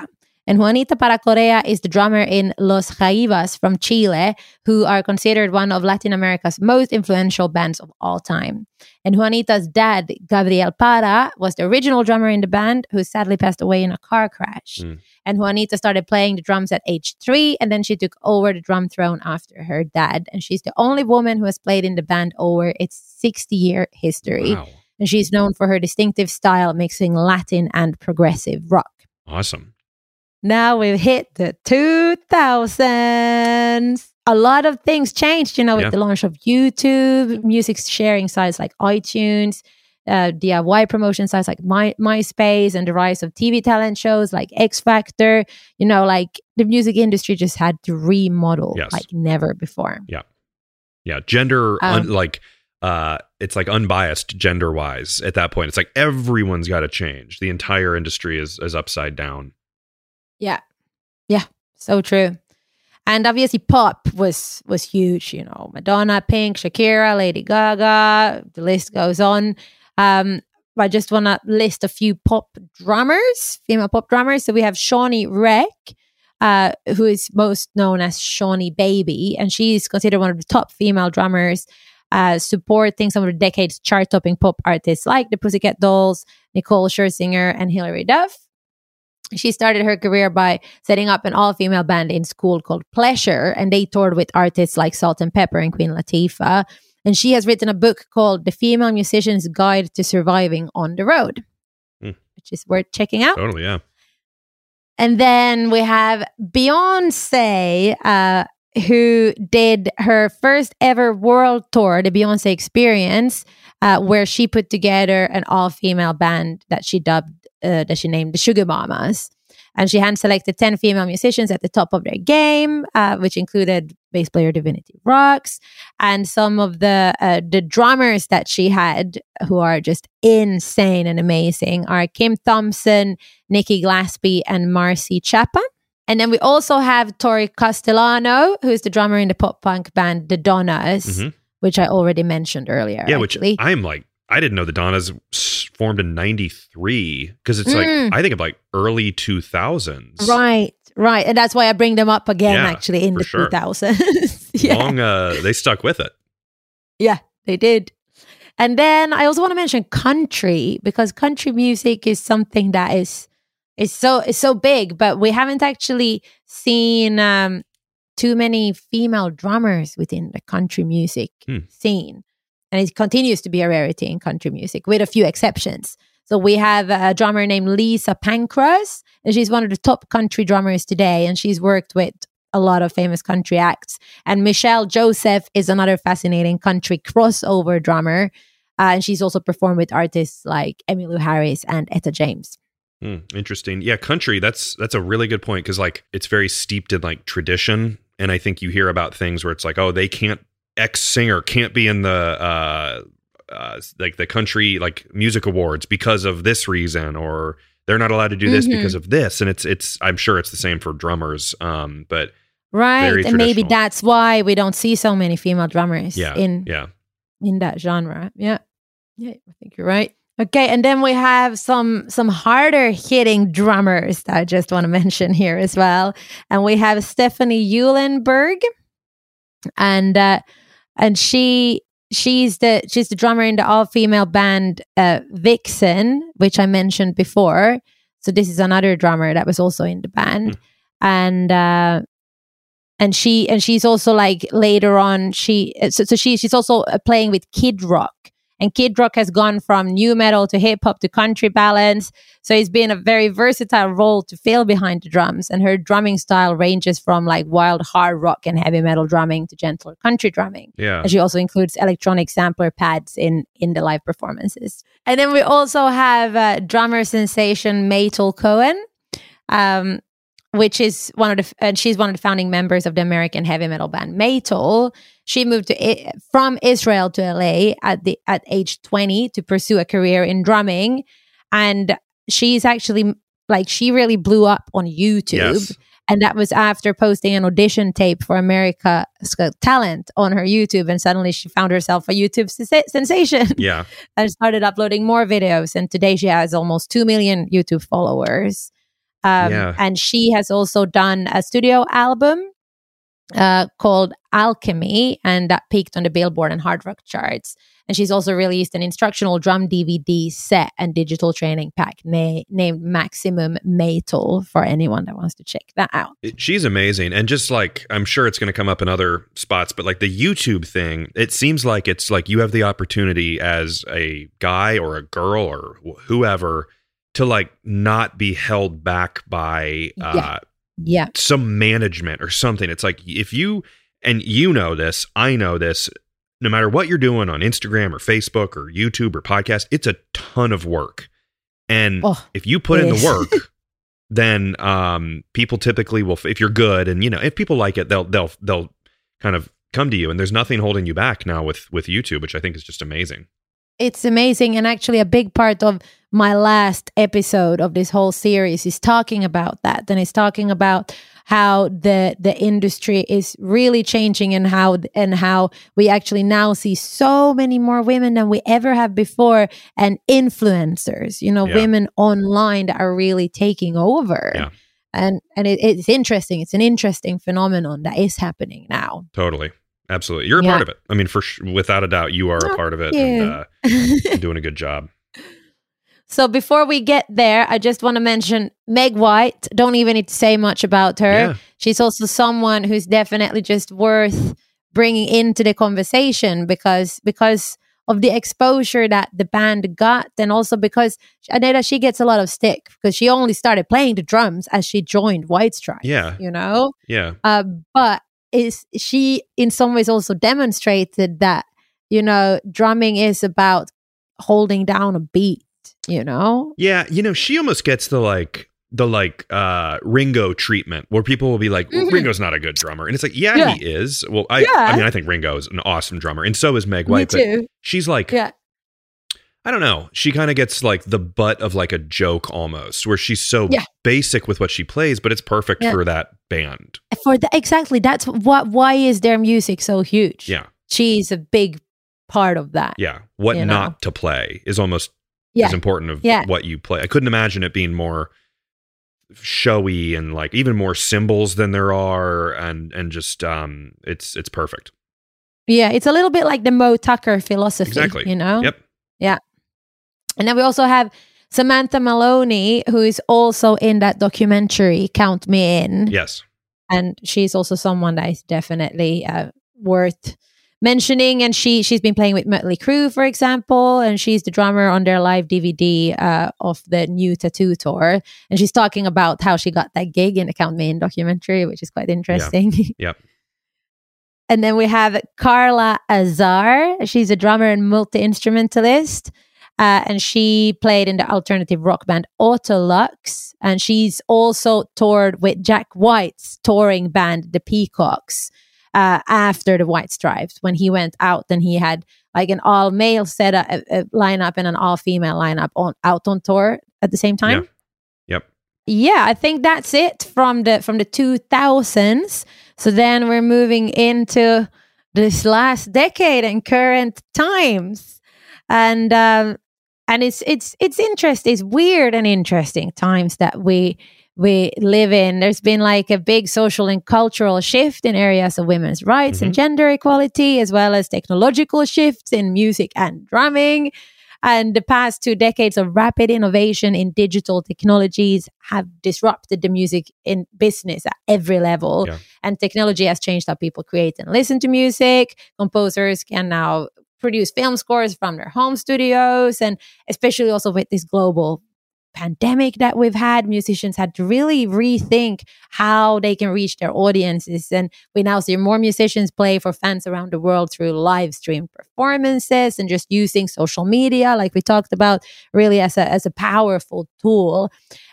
And Juanita Paracorea is the drummer in Los Jaivas from Chile, who are considered one of Latin America's most influential bands of all time. And Juanita's dad, Gabriel Para, was the original drummer in the band, who sadly passed away in a car crash. And Juanita started playing the drums at age 3, and then she took over the drum throne after her dad. And she's the only woman who has played in the band over its 60-year history. Wow. And she's known for her distinctive style, mixing Latin and progressive rock. Awesome. Now we've hit the 2000s. A lot of things changed, with the launch of YouTube, music sharing sites like iTunes, DIY promotion sites like MySpace, and the rise of TV talent shows like X Factor. Like the music industry just had to remodel like never before. Yeah. Gender, it's like unbiased gender wise at that point. It's like everyone's got to change. The entire industry is upside down. Yeah. So true. And obviously pop was huge, Madonna, Pink, Shakira, Lady Gaga, the list goes on. I just want to list a few pop drummers, female pop drummers. So we have Shawnee Wreck, who is most known as Shawnee Baby, and she's considered one of the top female drummers, supporting some of the decade's chart-topping pop artists like the Pussycat Dolls, Nicole Scherzinger, and Hilary Duff. She started her career by setting up an all-female band in school called Pleasure, and they toured with artists like Salt and Pepper and Queen Latifah. And she has written a book called The Female Musician's Guide to Surviving on the Road, which is worth checking out. Totally, yeah. And then we have Beyonce, who did her first ever world tour, the Beyonce Experience, where she put together an all-female band that she named the Sugar Mamas. And she hand-selected 10 female musicians at the top of their game, which included bass player Divinity Rocks. And some of the drummers that she had, who are just insane and amazing, are Kim Thompson, Nikki Glaspie, and Marcy Chapa. And then we also have Tori Castellano, who's the drummer in the pop-punk band The Donnas, which I already mentioned earlier. Yeah, actually. Which I'm like, I didn't know the Donnas formed in 93, because it's like, I think of like early 2000s. Right. And that's why I bring them up again, actually, in the 2000s. Long, they stuck with it. Yeah, they did. And then I also want to mention country, because country music is something that is so big, but we haven't actually seen too many female drummers within the country music scene. And it continues to be a rarity in country music, with a few exceptions. So we have a drummer named Lisa Pancras, and she's one of the top country drummers today, and she's worked with a lot of famous country acts. And Michelle Joseph is another fascinating country crossover drummer, and she's also performed with artists like Emmylou Harris and Etta James. Interesting. Yeah, country, that's a really good point, because like it's very steeped in like tradition, and I think you hear about things where it's like, oh, they can't, X singer can't be in the like the country like music awards because of this reason, or they're not allowed to do this because of this. And it's I'm sure it's the same for drummers, but right, and maybe that's why we don't see so many female drummers in that genre. Yeah, I think you're right. Okay, and then we have some harder hitting drummers that I just want to mention here as well. And we have Stephanie Eulenberg, and she's the drummer in the all-female band Vixen, which I mentioned before. So this is another drummer that was also in the band, and she's also like later on she's also playing with Kid Rock. And Kid Rock has gone from new metal to hip hop to country balance. So it's been a very versatile role to fill behind the drums. And her drumming style ranges from like wild hard rock and heavy metal drumming to gentler country drumming. Yeah. And she also includes electronic sampler pads in the live performances. And then we also have drummer sensation Maytal Cohen, she's one of the founding members of the American heavy metal band Maytal. She moved from Israel to LA at age 20 to pursue a career in drumming, and she's actually she really blew up on YouTube. Yes. And that was after posting an audition tape for America's Got Talent on her YouTube, and suddenly she found herself a YouTube sensation. Yeah, and started uploading more videos, and today she has almost 2 million YouTube followers. And she has also done a studio album called Alchemy, and that peaked on the Billboard and Hard Rock charts. And she's also released an instructional drum DVD set and digital training pack named Maximum Metal for anyone that wants to check that out. She's amazing. And just like, I'm sure it's going to come up in other spots, but like the YouTube thing, it seems like it's like you have the opportunity as a guy or a girl or whoever to like not be held back by some management or something. It's like if you, and you know this, I know this, no matter what you're doing on Instagram or Facebook or YouTube or podcast, it's a ton of work. And if you put in the work, then people typically will, if you're good and, you know, if people like it, they'll kind of come to you, and there's nothing holding you back now with YouTube, which I think is just amazing. It's amazing. And actually a big part of my last episode of this whole series is talking about that. And it's talking about how the industry is really changing, and how we actually now see so many more women than we ever have before, and influencers, you know, women online that are really taking over. Yeah. And it's interesting. It's an interesting phenomenon that is happening now. Totally. Absolutely. You're a part of it. I mean, without a doubt, you are a part of it, and doing a good job. So before we get there, I just want to mention Meg White. Don't even need to say much about her. Yeah. She's also someone who's definitely just worth bringing into the conversation because of the exposure that the band got, and also because I know that she gets a lot of stick because she only started playing the drums as she joined White Stripes. Yeah, you know. Yeah. But she in some ways also demonstrated that, you know, drumming is about holding down a beat. You know? Yeah, you know, she almost gets the Ringo treatment where people will be like, well, Ringo's not a good drummer. And it's like, he is. Well, I mean, I think Ringo is an awesome drummer, and so is Meg White. Me too. But she's like, I don't know. She kind of gets like the butt of like a joke almost, where she's so basic with what she plays, but it's perfect for that band. Exactly. That's why is their music so huge? Yeah. She's a big part of that. Yeah. What not to play is almost as important of what you play. I couldn't imagine it being more showy and like even more symbols than there are, and just it's perfect. Yeah, it's a little bit like the Mo Tucker philosophy. Exactly. You know? Yep. Yeah. And then we also have Samantha Maloney, who is also in that documentary Count Me In. Yes. And she's also someone that is definitely worth mentioning, and she's been playing with Mötley Crüe, for example, and she's the drummer on their live DVD of the new Tattoo tour, and she's talking about how she got that gig in the Count Me In documentary, which is quite interesting. Yep. And then we have Carla Azar. She's a drummer and multi-instrumentalist, and she played in the alternative rock band Autolux, and she's also toured with Jack White's touring band The Peacocks. After the White Stripes, when he went out, and he had like an all-male setup lineup and an all-female lineup out on tour at the same time. Yeah. Yep. Yeah, I think that's it from the 2000s. So then we're moving into this last decade and current times, and it's interesting. It's weird and interesting times that we live in. There's been like a big social and cultural shift in areas of women's rights and gender equality, as well as technological shifts in music and drumming. And the past 2 decades of rapid innovation in digital technologies have disrupted the music in business at every level. Yeah. And technology has changed how people create and listen to music. Composers can now produce film scores from their home studios, and especially also with this global pandemic that we've had, musicians had to really rethink how they can reach their audiences. And we now see more musicians play for fans around the world through live stream performances and just using social media, like we talked about, really as a powerful tool.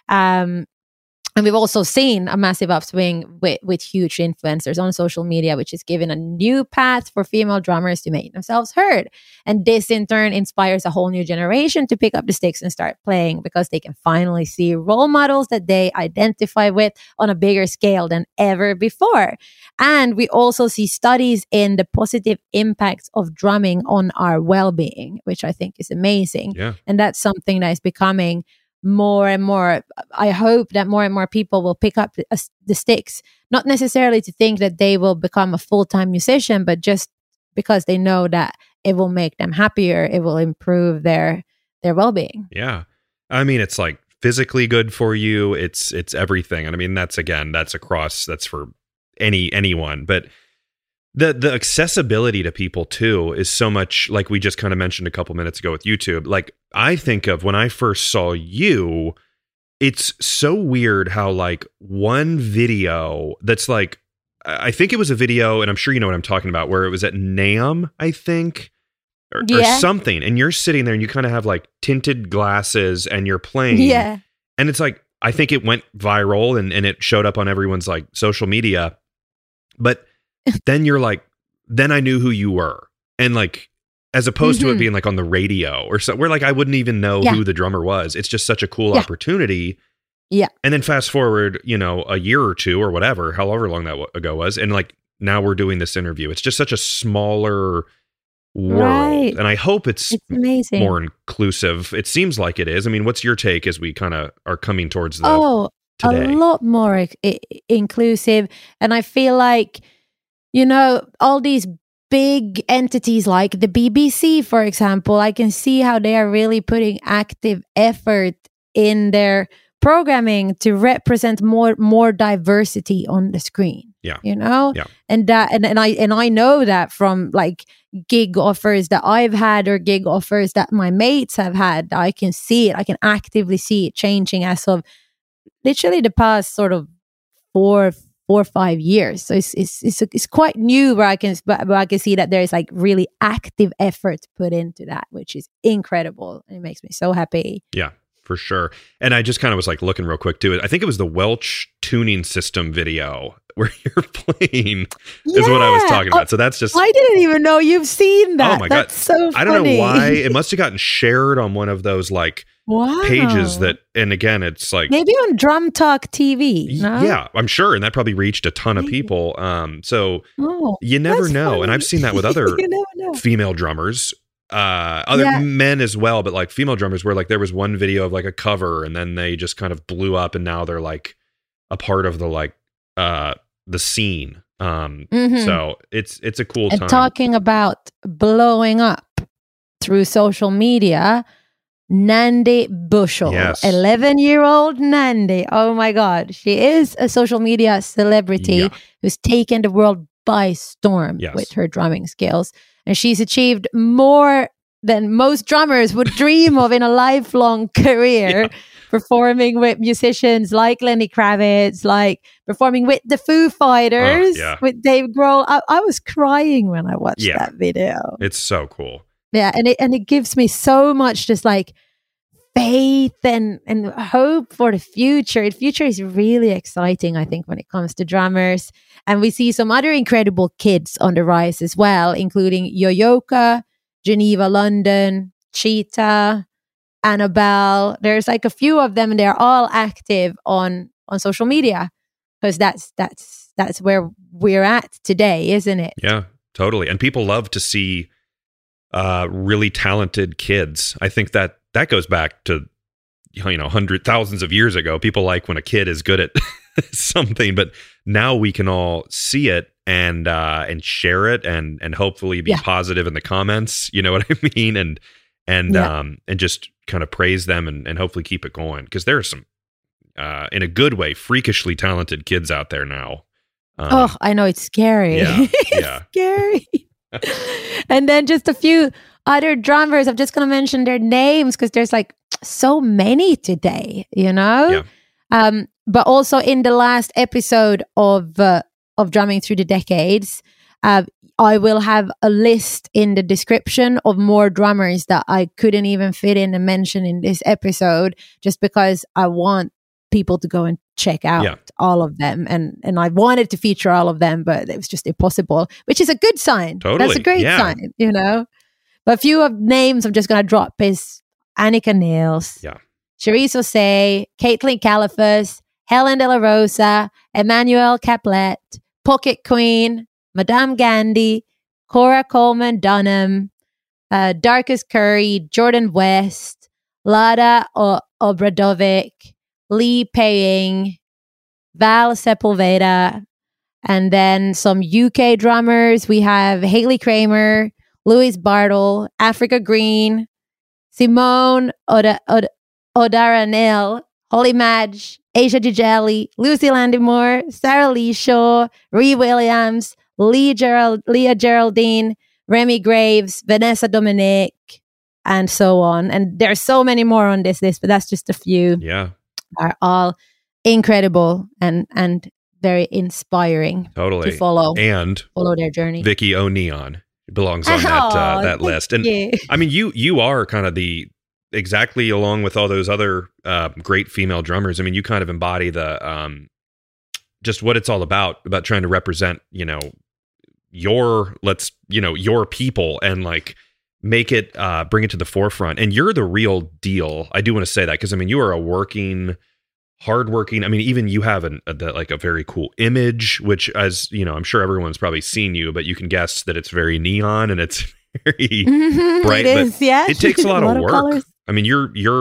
And we've also seen a massive upswing with huge influencers on social media, which is given a new path for female drummers to make themselves heard. And this in turn inspires a whole new generation to pick up the sticks and start playing, because they can finally see role models that they identify with on a bigger scale than ever before. And we also see studies in the positive impacts of drumming on our well-being, which I think is amazing. Yeah. And that's something that is becoming more and more, I hope that more and more people will pick up the sticks, not necessarily to think that they will become a full-time musician, but just because they know that it will make them happier, it will improve their well-being. Yeah. I mean, it's like physically good for you. It's everything. And I mean, that's for anyone, but the accessibility to people too is so much, like we just kind of mentioned a couple minutes ago with YouTube. Like, I think of when I first saw you, it's so weird how like one video that's like, I think it was a video, and I'm sure you know what I'm talking about, where it was at NAMM, I think, or something. And you're sitting there and you kind of have like tinted glasses and you're playing. Yeah. And it's like, I think it went viral and it showed up on everyone's like social media. But then you're like, then I knew who you were. And like, as opposed to it being like on the radio or so, where like I wouldn't even know who the drummer was. It's just such a cool opportunity. Yeah. And then fast forward, a year or two or whatever, however long that ago was. And like, now we're doing this interview. It's just such a smaller world. Right. And I hope it's amazing. More inclusive. It seems like it is. I mean, what's your take as we kind of are coming towards the today? A lot more inclusive. And I feel like, all these big entities like the BBC, for example, I can see how they are really putting active effort in their programming to represent more diversity on the screen. Yeah. Yeah. And I know that from like gig offers that I've had or gig offers that my mates have had. I can see it. I can actively see it changing as of literally the past sort of 4 or 5 years. So it's quite new where I can see that there is like really active effort put into that, which is incredible. And it makes me so happy. Yeah, for sure. And I just kind of was like looking real quick too. I think it was the Welch tuning system video where you're playing is what I was talking about. So that's just, I didn't even know you've seen that. Oh my that's God. So funny. I don't know why. It must have gotten shared on one of those like pages that, and again, it's like maybe on Drum Talk TV. No? Yeah, I'm sure. And that probably reached a ton of people. So you never know. Funny. And I've seen that with other female drummers, other men as well, but like female drummers where like there was one video of like a cover and then they just kind of blew up and now they're like a part of the like, the scene. So it's a cool time. Talking about blowing up through social media, Nandi Bushell, 11-year-old Nandi. Oh my God. She is a social media celebrity who's taken the world by storm with her drumming skills. And she's achieved more than most drummers would dream of in a lifelong career. Performing with musicians like Lenny Kravitz, like performing with the Foo Fighters, with Dave Grohl. I was crying when I watched that video. It's so cool. Yeah, and it gives me so much just like faith and hope for the future. The future is really exciting, I think, when it comes to drummers. And we see some other incredible kids on the rise as well, including Yoyoka, Geneva London, Cheetah, Annabelle. There's like a few of them and they're all active on social media because that's where we're at today, isn't it? Yeah, totally. And people love to see really talented kids. I think that goes back to thousands of years ago. People like when a kid is good at something, but now we can all see it and share it and hopefully be positive in the comments. You know what I mean? And just kind of praise them and hopefully keep it going because there are some in a good way freakishly talented kids out there now. I know, it's scary. It's scary. And then just a few other drummers, I'm just going to mention their names because there's like so many today, but also in the last episode of Drumming Through the Decades, I will have a list in the description of more drummers that I couldn't even fit in and mention in this episode just because I want people to go and check out all of them. And I wanted to feature all of them, but it was just impossible, which is a good sign. Totally. That's a great sign, But a few of names I'm just going to drop is Annika Niels, Cherise Osei, Caitlin Califas, Helen De La Rosa, Emmanuel Caplet, Pocket Queen, Madame Gandhi, Cora Coleman Dunham, Darkus Curry, Jordan West, Lada Obradovic, Lee Paying, Val Sepulveda, and then some UK drummers. We have Haley Kramer, Louis Bartle, Africa Green, Simone Odaranel, Holly Madge, Asia Gigeli, Lucy Landymore, Sarah Lee Shaw, Ree Williams, Leah Geraldine, Remy Graves, Vanessa Dominic, and so on. And there's so many more on this list, but that's just a few. Yeah. Are all incredible and very inspiring. Totally. To follow their journey. Vicky O'Neon belongs on that list. And I mean, you are kind of exactly along with all those other great female drummers. I mean, you kind of embody the just what it's all about trying to represent, your people and like make it bring it to the forefront. And you're the real deal. I do want to say that because I mean, you are hardworking. I mean, even you have a very cool image, which, as you know, I'm sure everyone's probably seen you, but you can guess that it's very neon and it's very bright. It is, yeah. It takes a lot of work. Colors. I mean,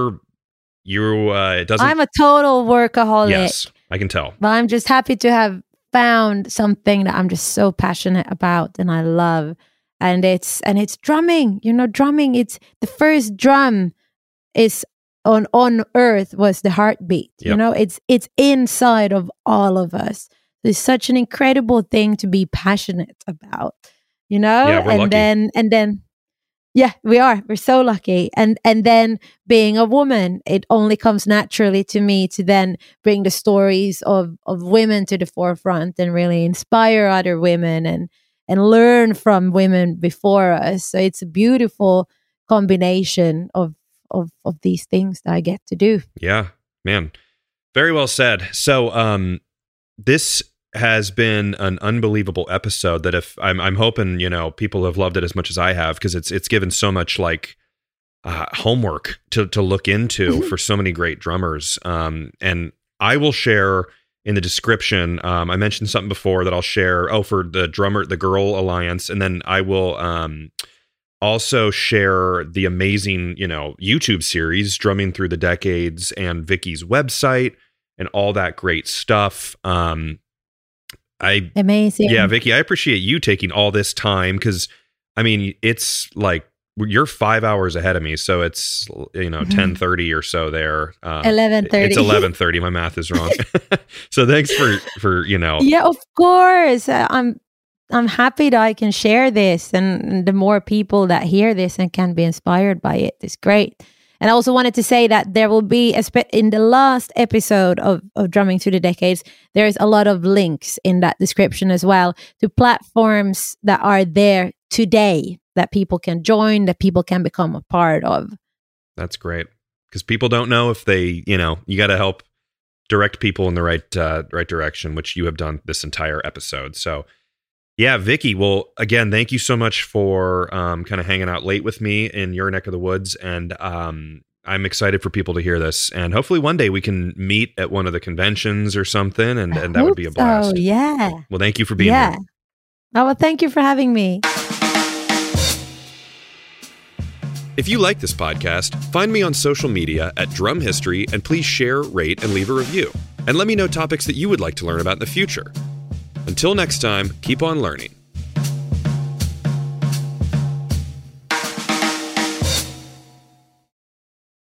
it doesn't. I'm a total workaholic. Yes, I can tell. But I'm just happy to have found something that I'm just so passionate about and I love. And it's drumming. Drumming. It's the first drum is on earth was the heartbeat. Yep. It's inside of all of us. It's such an incredible thing to be passionate about. Yeah, we're lucky. then yeah, we are. We're so lucky. And then being a woman, it only comes naturally to me to then bring the stories of women to the forefront and really inspire other women and learn from women before us. So it's a beautiful combination of these things that I get to do. Yeah, man. Very well said. So this has been an unbelievable episode that if I'm hoping, people have loved it as much as I have, because it's given so much like homework to look into for so many great drummers. And I will share in the description. I mentioned something before that I'll share. For the Girl Alliance. And then I will also share the amazing, YouTube series, Drumming Through the Decades, and Vicky's website and all that great stuff. Amazing. Yeah, Vicky, I appreciate you taking all this time because, I mean, it's like you're 5 hours ahead of me, so it's 10:30 or so there. 11:30. It's 11:30. My math is wrong. So thanks for Yeah, of course. I'm happy that I can share this, and the more people that hear this and can be inspired by it is great. And I also wanted to say that there will be, in the last episode of Drumming Through the Decades, there's a lot of links in that description as well to platforms that are there today that people can join, that people can become a part of. That's great. Because people don't know if they, you got to help direct people in the right direction, which you have done this entire episode. So yeah, Vicky, well, again, thank you so much for kind of hanging out late with me in your neck of the woods. And I'm excited for people to hear this. And hopefully one day we can meet at one of the conventions or something. And that would be a blast. Oh, yeah. Well, thank you for being here. Oh, well, thank you for having me. If you like this podcast, find me on social media at Drum History, and please share, rate, and leave a review. And let me know topics that you would like to learn about in the future. Until next time, keep on learning.